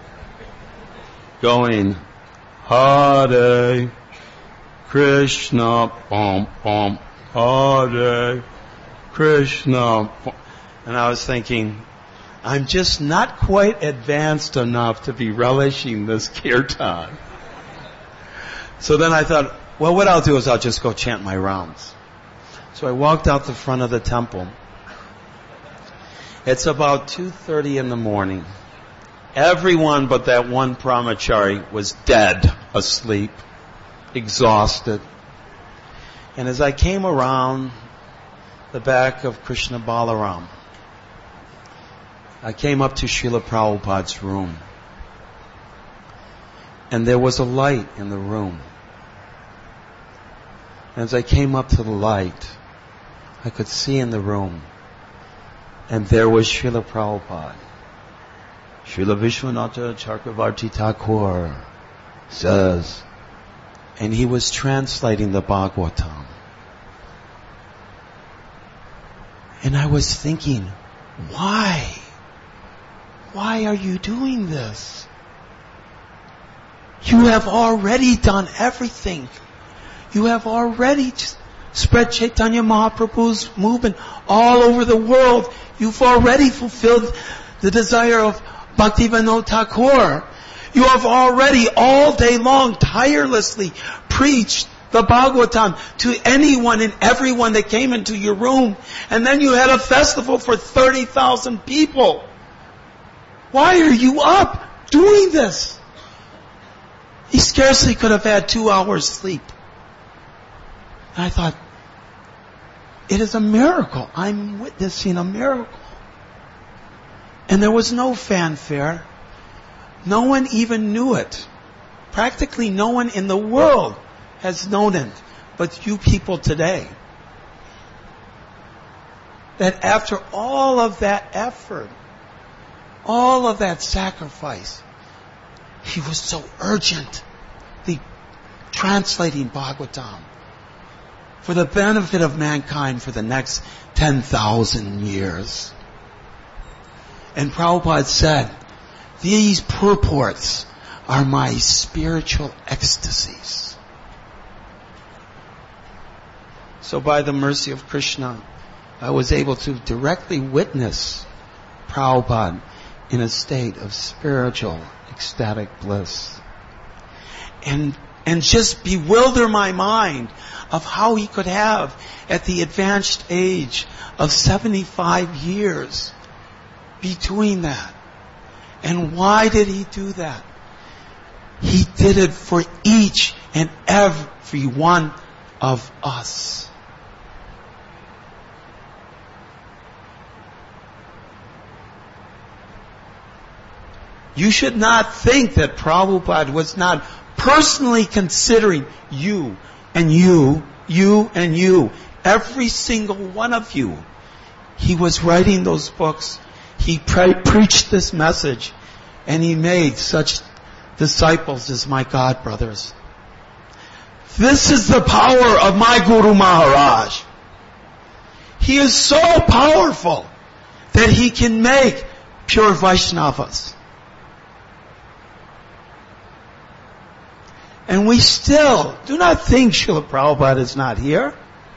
going, Hare Krishna, bum, bum, Hare Krishna. Bum. And I was thinking, I'm just not quite advanced enough to be relishing this kirtan. So then I thought, well, what I'll do is I'll just go chant my rounds. So I walked out the front of the temple. It's about two thirty in the morning. Everyone but that one brahmachari was dead, asleep, exhausted. And as I came around the back of Krishna Balaram, I came up to Srila Prabhupada's room. And there was a light in the room. As I came up to the light, I could see in the room, and there was Srila Prabhupada. Srila Vishwanatha Chakravarti Thakur says, and he was translating the Bhagavatam. And I was thinking, why? Why are you doing this? You have already done everything. You have already spread Chaitanya Mahaprabhu's movement all over the world. You've already fulfilled the desire of Bhaktivinoda Thakur. You have already all day long tirelessly preached the Bhagavatam to anyone and everyone that came into your room. And then you had a festival for thirty thousand people. Why are you up doing this? He scarcely could have had two hours sleep. And I thought, it is a miracle. I'm witnessing a miracle. And there was no fanfare. No one even knew it. Practically no one in the world has known it, but you people today. That after all of that effort, all of that sacrifice, he was so urgently translating Bhagavatam for the benefit of mankind for the next ten thousand years. And Prabhupada said, these purports are my spiritual ecstasies. So by the mercy of Krishna, I was able to directly witness Prabhupada in a state of spiritual, ecstatic bliss. And, and just bewilder my mind of how he could have, at the advanced age of seventy-five years, between that. And why did he do that? He did it for each and every one of us. You should not think that Prabhupada was not personally considering you and you, you and you, every single one of you. He was writing those books. He pre- preached this message, and he made such disciples as my God brothers. This is the power of my Guru Maharaj. He is so powerful that he can make pure Vaishnavas. And we still do not think Srila Prabhupada is not here.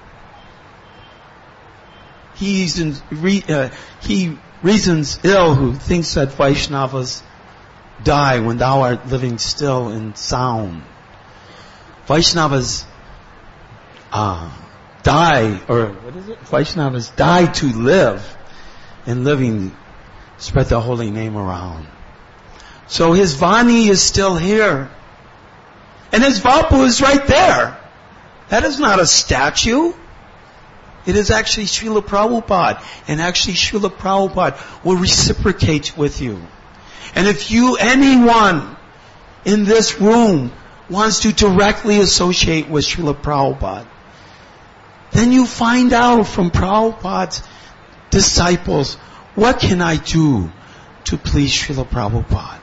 He's in, re, uh, he reasons ill who thinks that Vaishnavas die when thou art living still in sound. Vaishnavas uh, die, or what is it? Vaishnavas die to live, and living spread the holy name around. So his Vani is still here. And his Vapu is right there. That is not a statue. It is actually Srila Prabhupada. And actually Srila Prabhupada will reciprocate with you. And if you, anyone in this room wants to directly associate with Srila Prabhupada, then you find out from Prabhupada's disciples, what can I do to please Srila Prabhupada?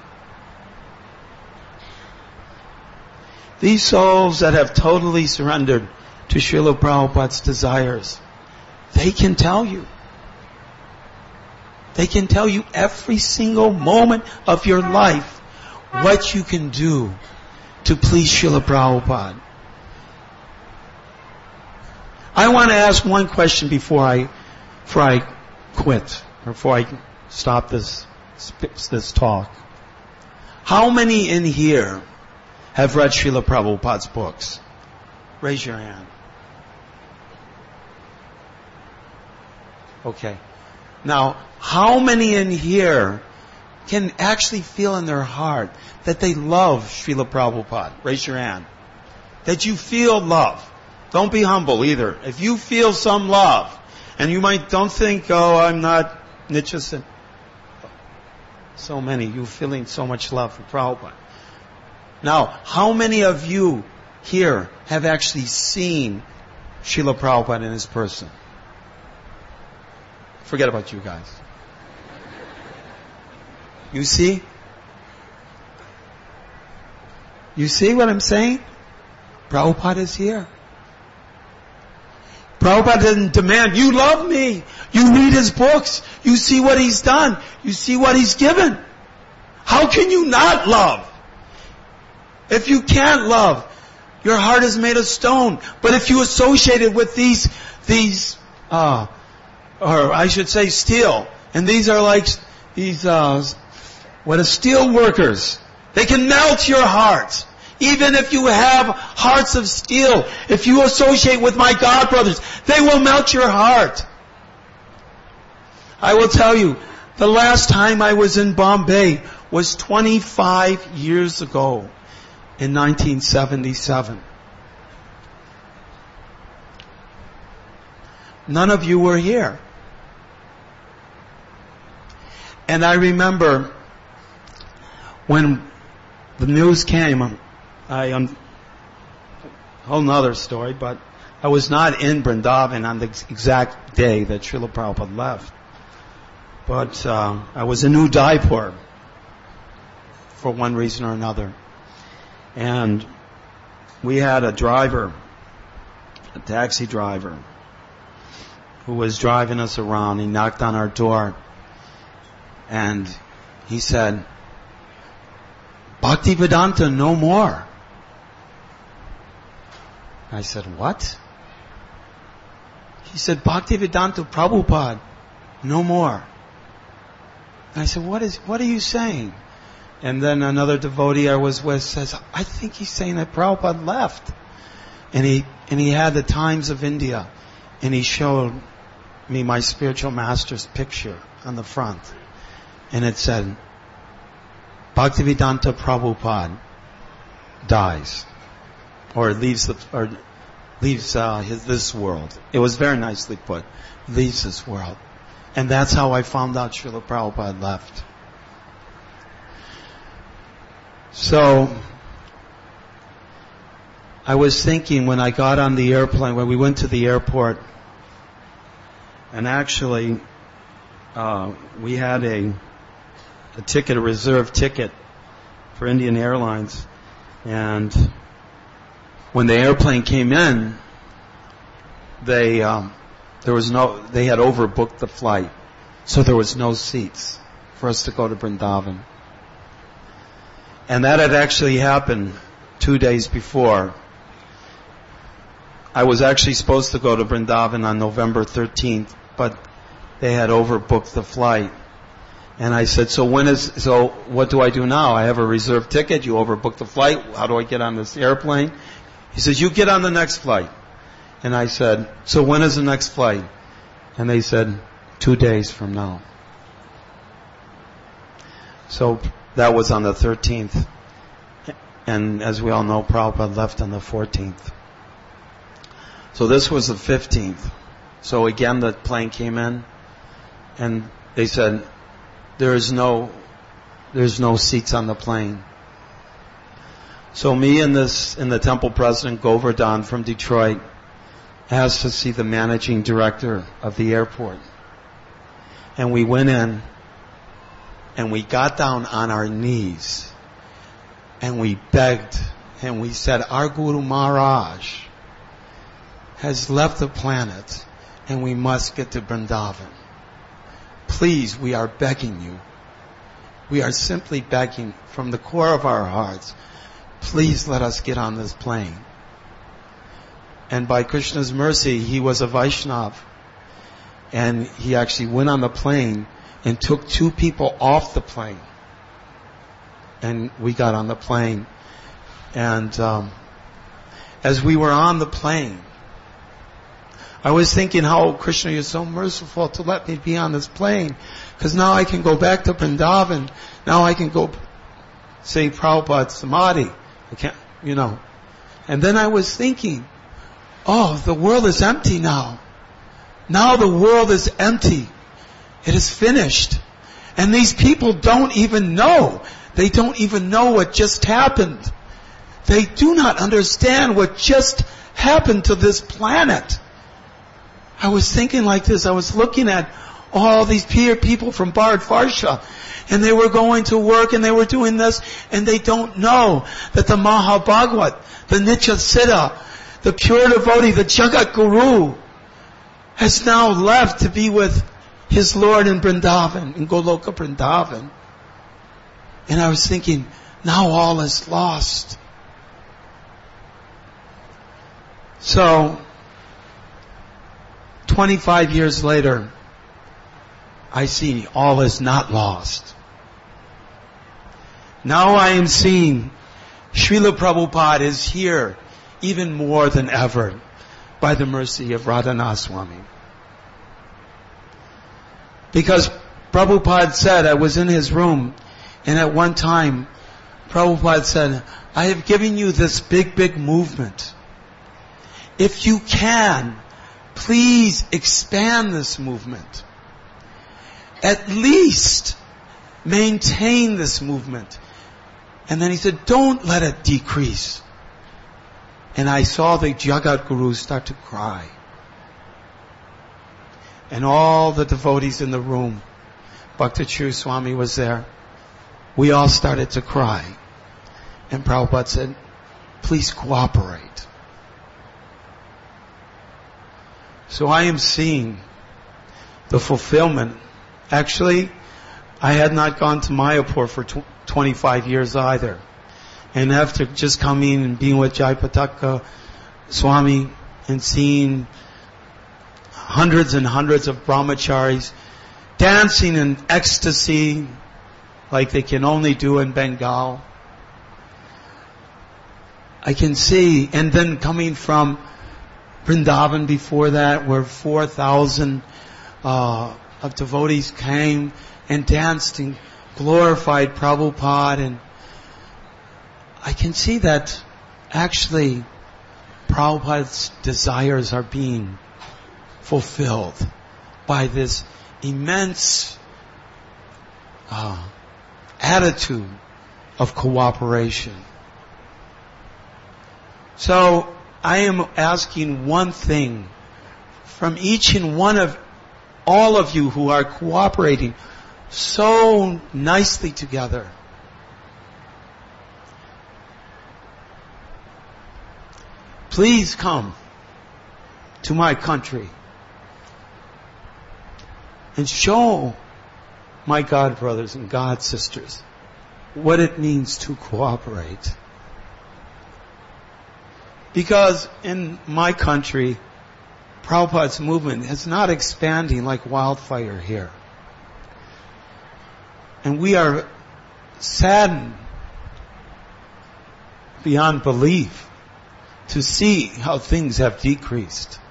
These souls that have totally surrendered to Srila Prabhupada's desires, they can tell you. They can tell you every single moment of your life what you can do to please Srila Prabhupada. I want to ask one question before I, before I quit, or before I stop this, this talk. How many in here have read Srila Prabhupada's books? Raise your hand. Okay. Now, how many in here can actually feel in their heart that they love Srila Prabhupada? Raise your hand. That you feel love. Don't be humble either. If you feel some love, and you might, don't think, oh, I'm not Nichasan. So many, you feeling so much love for Prabhupada. Now, how many of you here have actually seen Srila Prabhupada in his person? Forget about you guys. You see? You see what I'm saying? Prabhupada is here. Prabhupada didn't demand, you love me. You read his books. You see what he's done. You see what he's given. How can you not love? If you can't love, your heart is made of stone. But if you associate it with these, these, uh, or I should say steel, and these are like these, uh, what is steel workers. They can melt your heart. Even if you have hearts of steel, if you associate with my God brothers, they will melt your heart. I will tell you, the last time I was in Bombay was twenty-five years ago, in nineteen seventy-seven. None of you were here. And I remember when the news came, I, um, whole nother story, but I was not in Vrindavan on the exact day that Srila Prabhupada left. But uh, I was in Udaipur for one reason or another. And we had a driver, a taxi driver, who was driving us around. He knocked on our door and he said, Bhaktivedanta no more. I said, what? He said, Bhaktivedanta Prabhupada no more. And I said, what is, what are you saying? And then another devotee I was with says, I think he's saying that Prabhupada left. And he, and he had the Times of India. And he showed me my spiritual master's picture on the front. And it said, Bhaktivedanta Prabhupada dies. Or leaves the, or leaves, uh, his, this world. It was very nicely put. Leaves this world. And that's how I found out Srila Prabhupada left. So, I was thinking when I got on the airplane, when we went to the airport, and actually, uh, we had a, a ticket, a reserved ticket for Indian Airlines, and when the airplane came in, they um, there was no they had overbooked the flight, so there was no seats for us to go to Vrindavan. And that had actually happened two days before. I was actually supposed to go to Vrindavan on November thirteenth, but they had overbooked the flight. And I said, so when is, so what do I do now? I have a reserved ticket, you overbooked the flight, how do I get on this airplane? He says, you get on the next flight. And I said, so when is the next flight? And they said, two days from now. So that was on the thirteenth. And as we all know, Prabhupada left on the fourteenth. So this was the fifteenth. So again, the plane came in, and they said, there is no, there's no seats on the plane. So me and this, and the temple president, Govardhan from Detroit, asked to see the managing director of the airport. And we went in, and we got down on our knees, and we begged, and we said, our Guru Maharaj has left the planet, and we must get to Vrindavan. Please, we are begging you. We are simply begging from the core of our hearts, please let us get on this plane. And by Krishna's mercy, he was a Vaishnav. And he actually went on the plane and took two people off the plane. And we got on the plane. And um, as we were on the plane, I was thinking how Krishna is so merciful to let me be on this plane. Because now I can go back to Vrindavan. Now I can go say Prabhupada Samadhi. I can't, you know. And then I was thinking, oh, the world is empty now. Now the world is empty. It is finished. And these people don't even know. They don't even know what just happened. They do not understand what just happened to this planet. I was thinking like this. I was looking at all these people from Bharat Varsha, and they were going to work and they were doing this, and they don't know that the Mahabhagavat, the Nitya Siddha, the pure devotee, the Jagat Guru, has now left to be with his Lord in Vrindavan, in Goloka Vrindavan. And I was thinking, now all is lost. So, twenty-five years later, I see all is not lost. Now I am seeing Srila Prabhupada is here even more than ever by the mercy of Radhanath Swami. Because Prabhupada said, I was in his room, and at one time, Prabhupada said, I have given you this big, big movement. If you can, please expand this movement. At least maintain this movement. And then he said, don't let it decrease. And I saw the Jagat Guru start to cry. And all the devotees in the room, Bhakti Churu Swami was there, we all started to cry. And Prabhupada said, please cooperate. So I am seeing the fulfillment. Actually, I had not gone to Mayapur for tw- twenty-five years either. And after just coming and being with Jayapataka Swami and seeing hundreds and hundreds of brahmacharis dancing in ecstasy like they can only do in Bengal, I can see, and then coming from Vrindavan before that, where four thousand uh, of devotees came and danced and glorified Prabhupada, and I can see that actually Prabhupada's desires are being fulfilled by this immense uh, attitude of cooperation. So I am asking one thing from each and one of all of you who are cooperating so nicely together. Please come to my country and show my God brothers and God sisters what it means to cooperate. Because in my country, Prabhupada's movement is not expanding like wildfire here. And we are saddened beyond belief to see how things have decreased.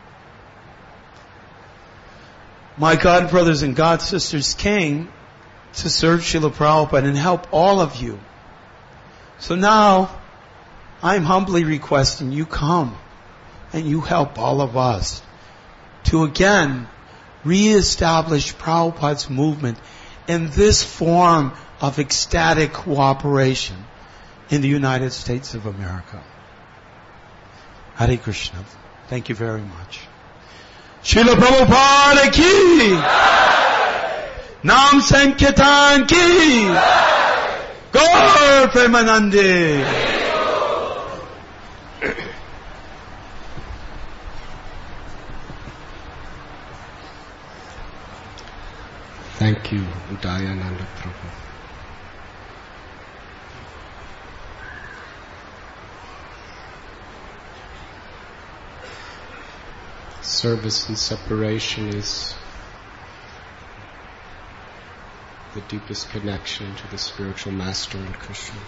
My God brothers and God sisters came to serve Srila Prabhupada and help all of you. So now, I'm humbly requesting you come and you help all of us to again reestablish Prabhupada's movement in this form of ecstatic cooperation in the United States of America. Hare Krishna. Thank you very much. Srila Prabhupada ki! Naam Sankirtan ki! Gaur Premanande! Thank you, Udayananda Prabhu. Service and separation is the deepest connection to the spiritual master and Krishna.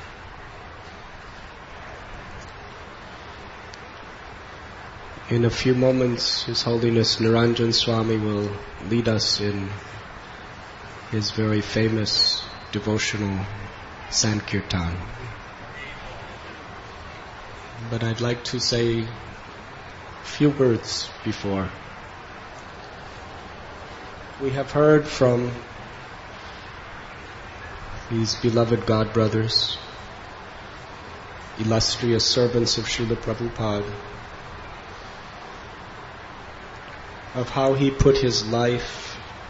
In a few moments, His Holiness Niranjan Swami will lead us in his very famous devotional Sankirtan. But I'd like to say a few words before. We have heard from these beloved God brothers, illustrious servants of Srila Prabhupada, of how he put his life,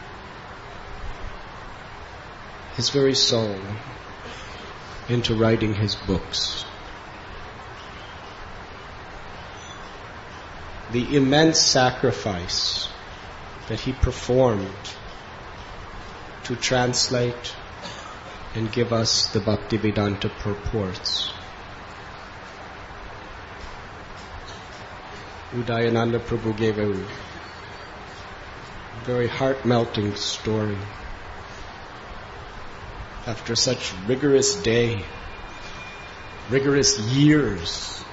his very soul, into writing his books. The immense sacrifice that he performed to translate and give us the Bhaktivedanta purports. Udayananda Prabhu gave a very heart-melting story. After such rigorous day, rigorous years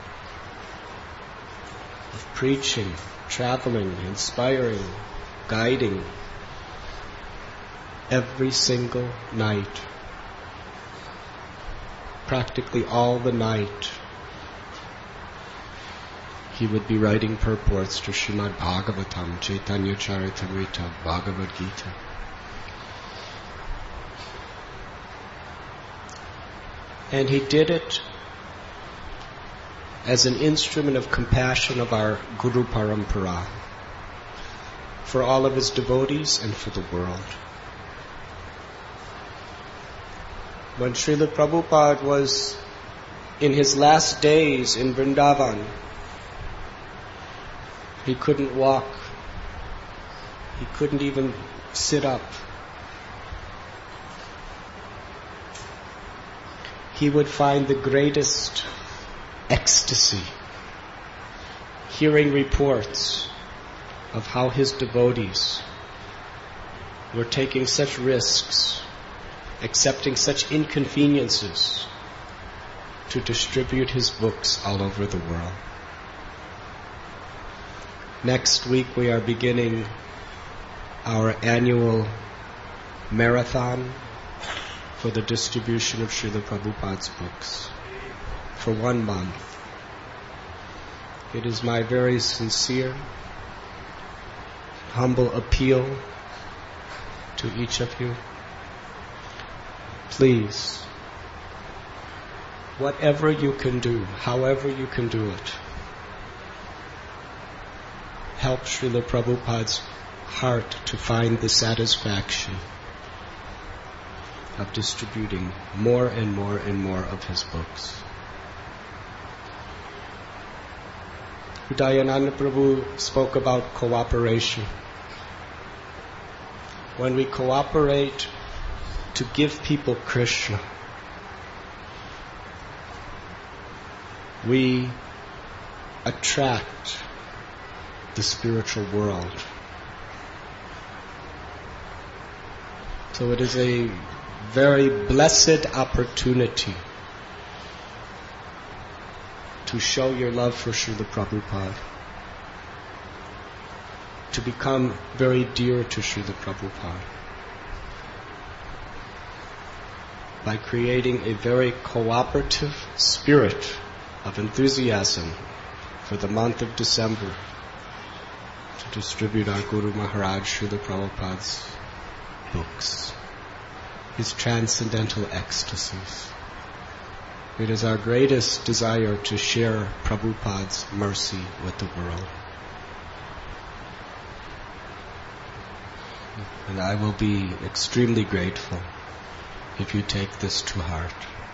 of preaching, traveling, inspiring, guiding, every single night, practically all the night, he would be writing purports to Srimad Bhagavatam, Chaitanya Charitamrita, Bhagavad Gita. And he did it as an instrument of compassion of our Guru Parampara, for all of his devotees and for the world. When Srila Prabhupada was in his last days in Vrindavan, he couldn't walk. He couldn't even sit up. He would find the greatest ecstasy hearing reports of how his devotees were taking such risks, accepting such inconveniences to distribute his books all over the world. Next week we are beginning our annual marathon for the distribution of Srila Prabhupada's books for one month. It is my very sincere, humble appeal to each of you. Please, whatever you can do, however you can do it, help Srila Prabhupada's heart to find the satisfaction of distributing more and more and more of his books. Udayananda Prabhu spoke about cooperation. When we cooperate to give people Krishna, we attract the spiritual world. So it is a very blessed opportunity to show your love for Srila Prabhupada, to become very dear to Srila Prabhupada, by creating a very cooperative spirit of enthusiasm for the month of December to distribute our Guru Maharaj Srila Prabhupada's books, his transcendental ecstasies. It is our greatest desire to share Prabhupada's mercy with the world. And I will be extremely grateful if you take this to heart.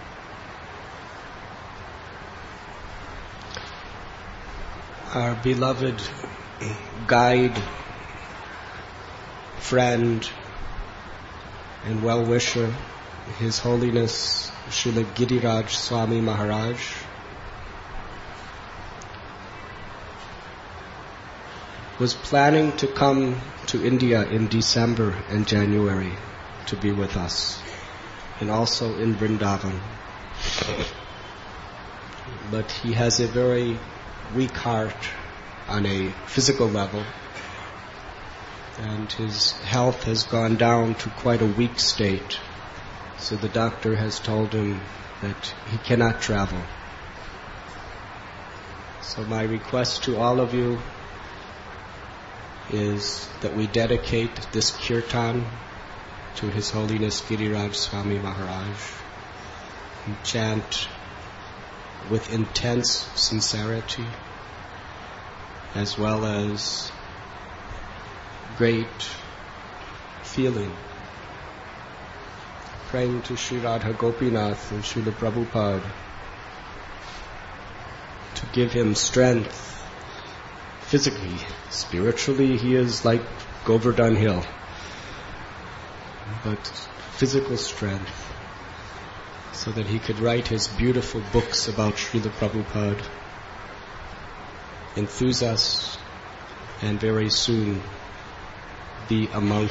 Our beloved guide, friend, and well-wisher, His Holiness Srila Giriraj Swami Maharaj, was planning to come to India in December and January to be with us, and also in Vrindavan. But he has a very weak heart on a physical level, and his health has gone down to quite a weak state. So the doctor has told him that he cannot travel. So my request to all of you is that we dedicate this kirtan to His Holiness Giriraj Swami Maharaj and chant with intense sincerity as well as great feeling, praying to Sri Radha Gopinath and Srila Prabhupada to give him strength physically. Spiritually, he is like Govardhan Hill, but physical strength so that he could write his beautiful books about Srila Prabhupada, enthuse us, and very soon be among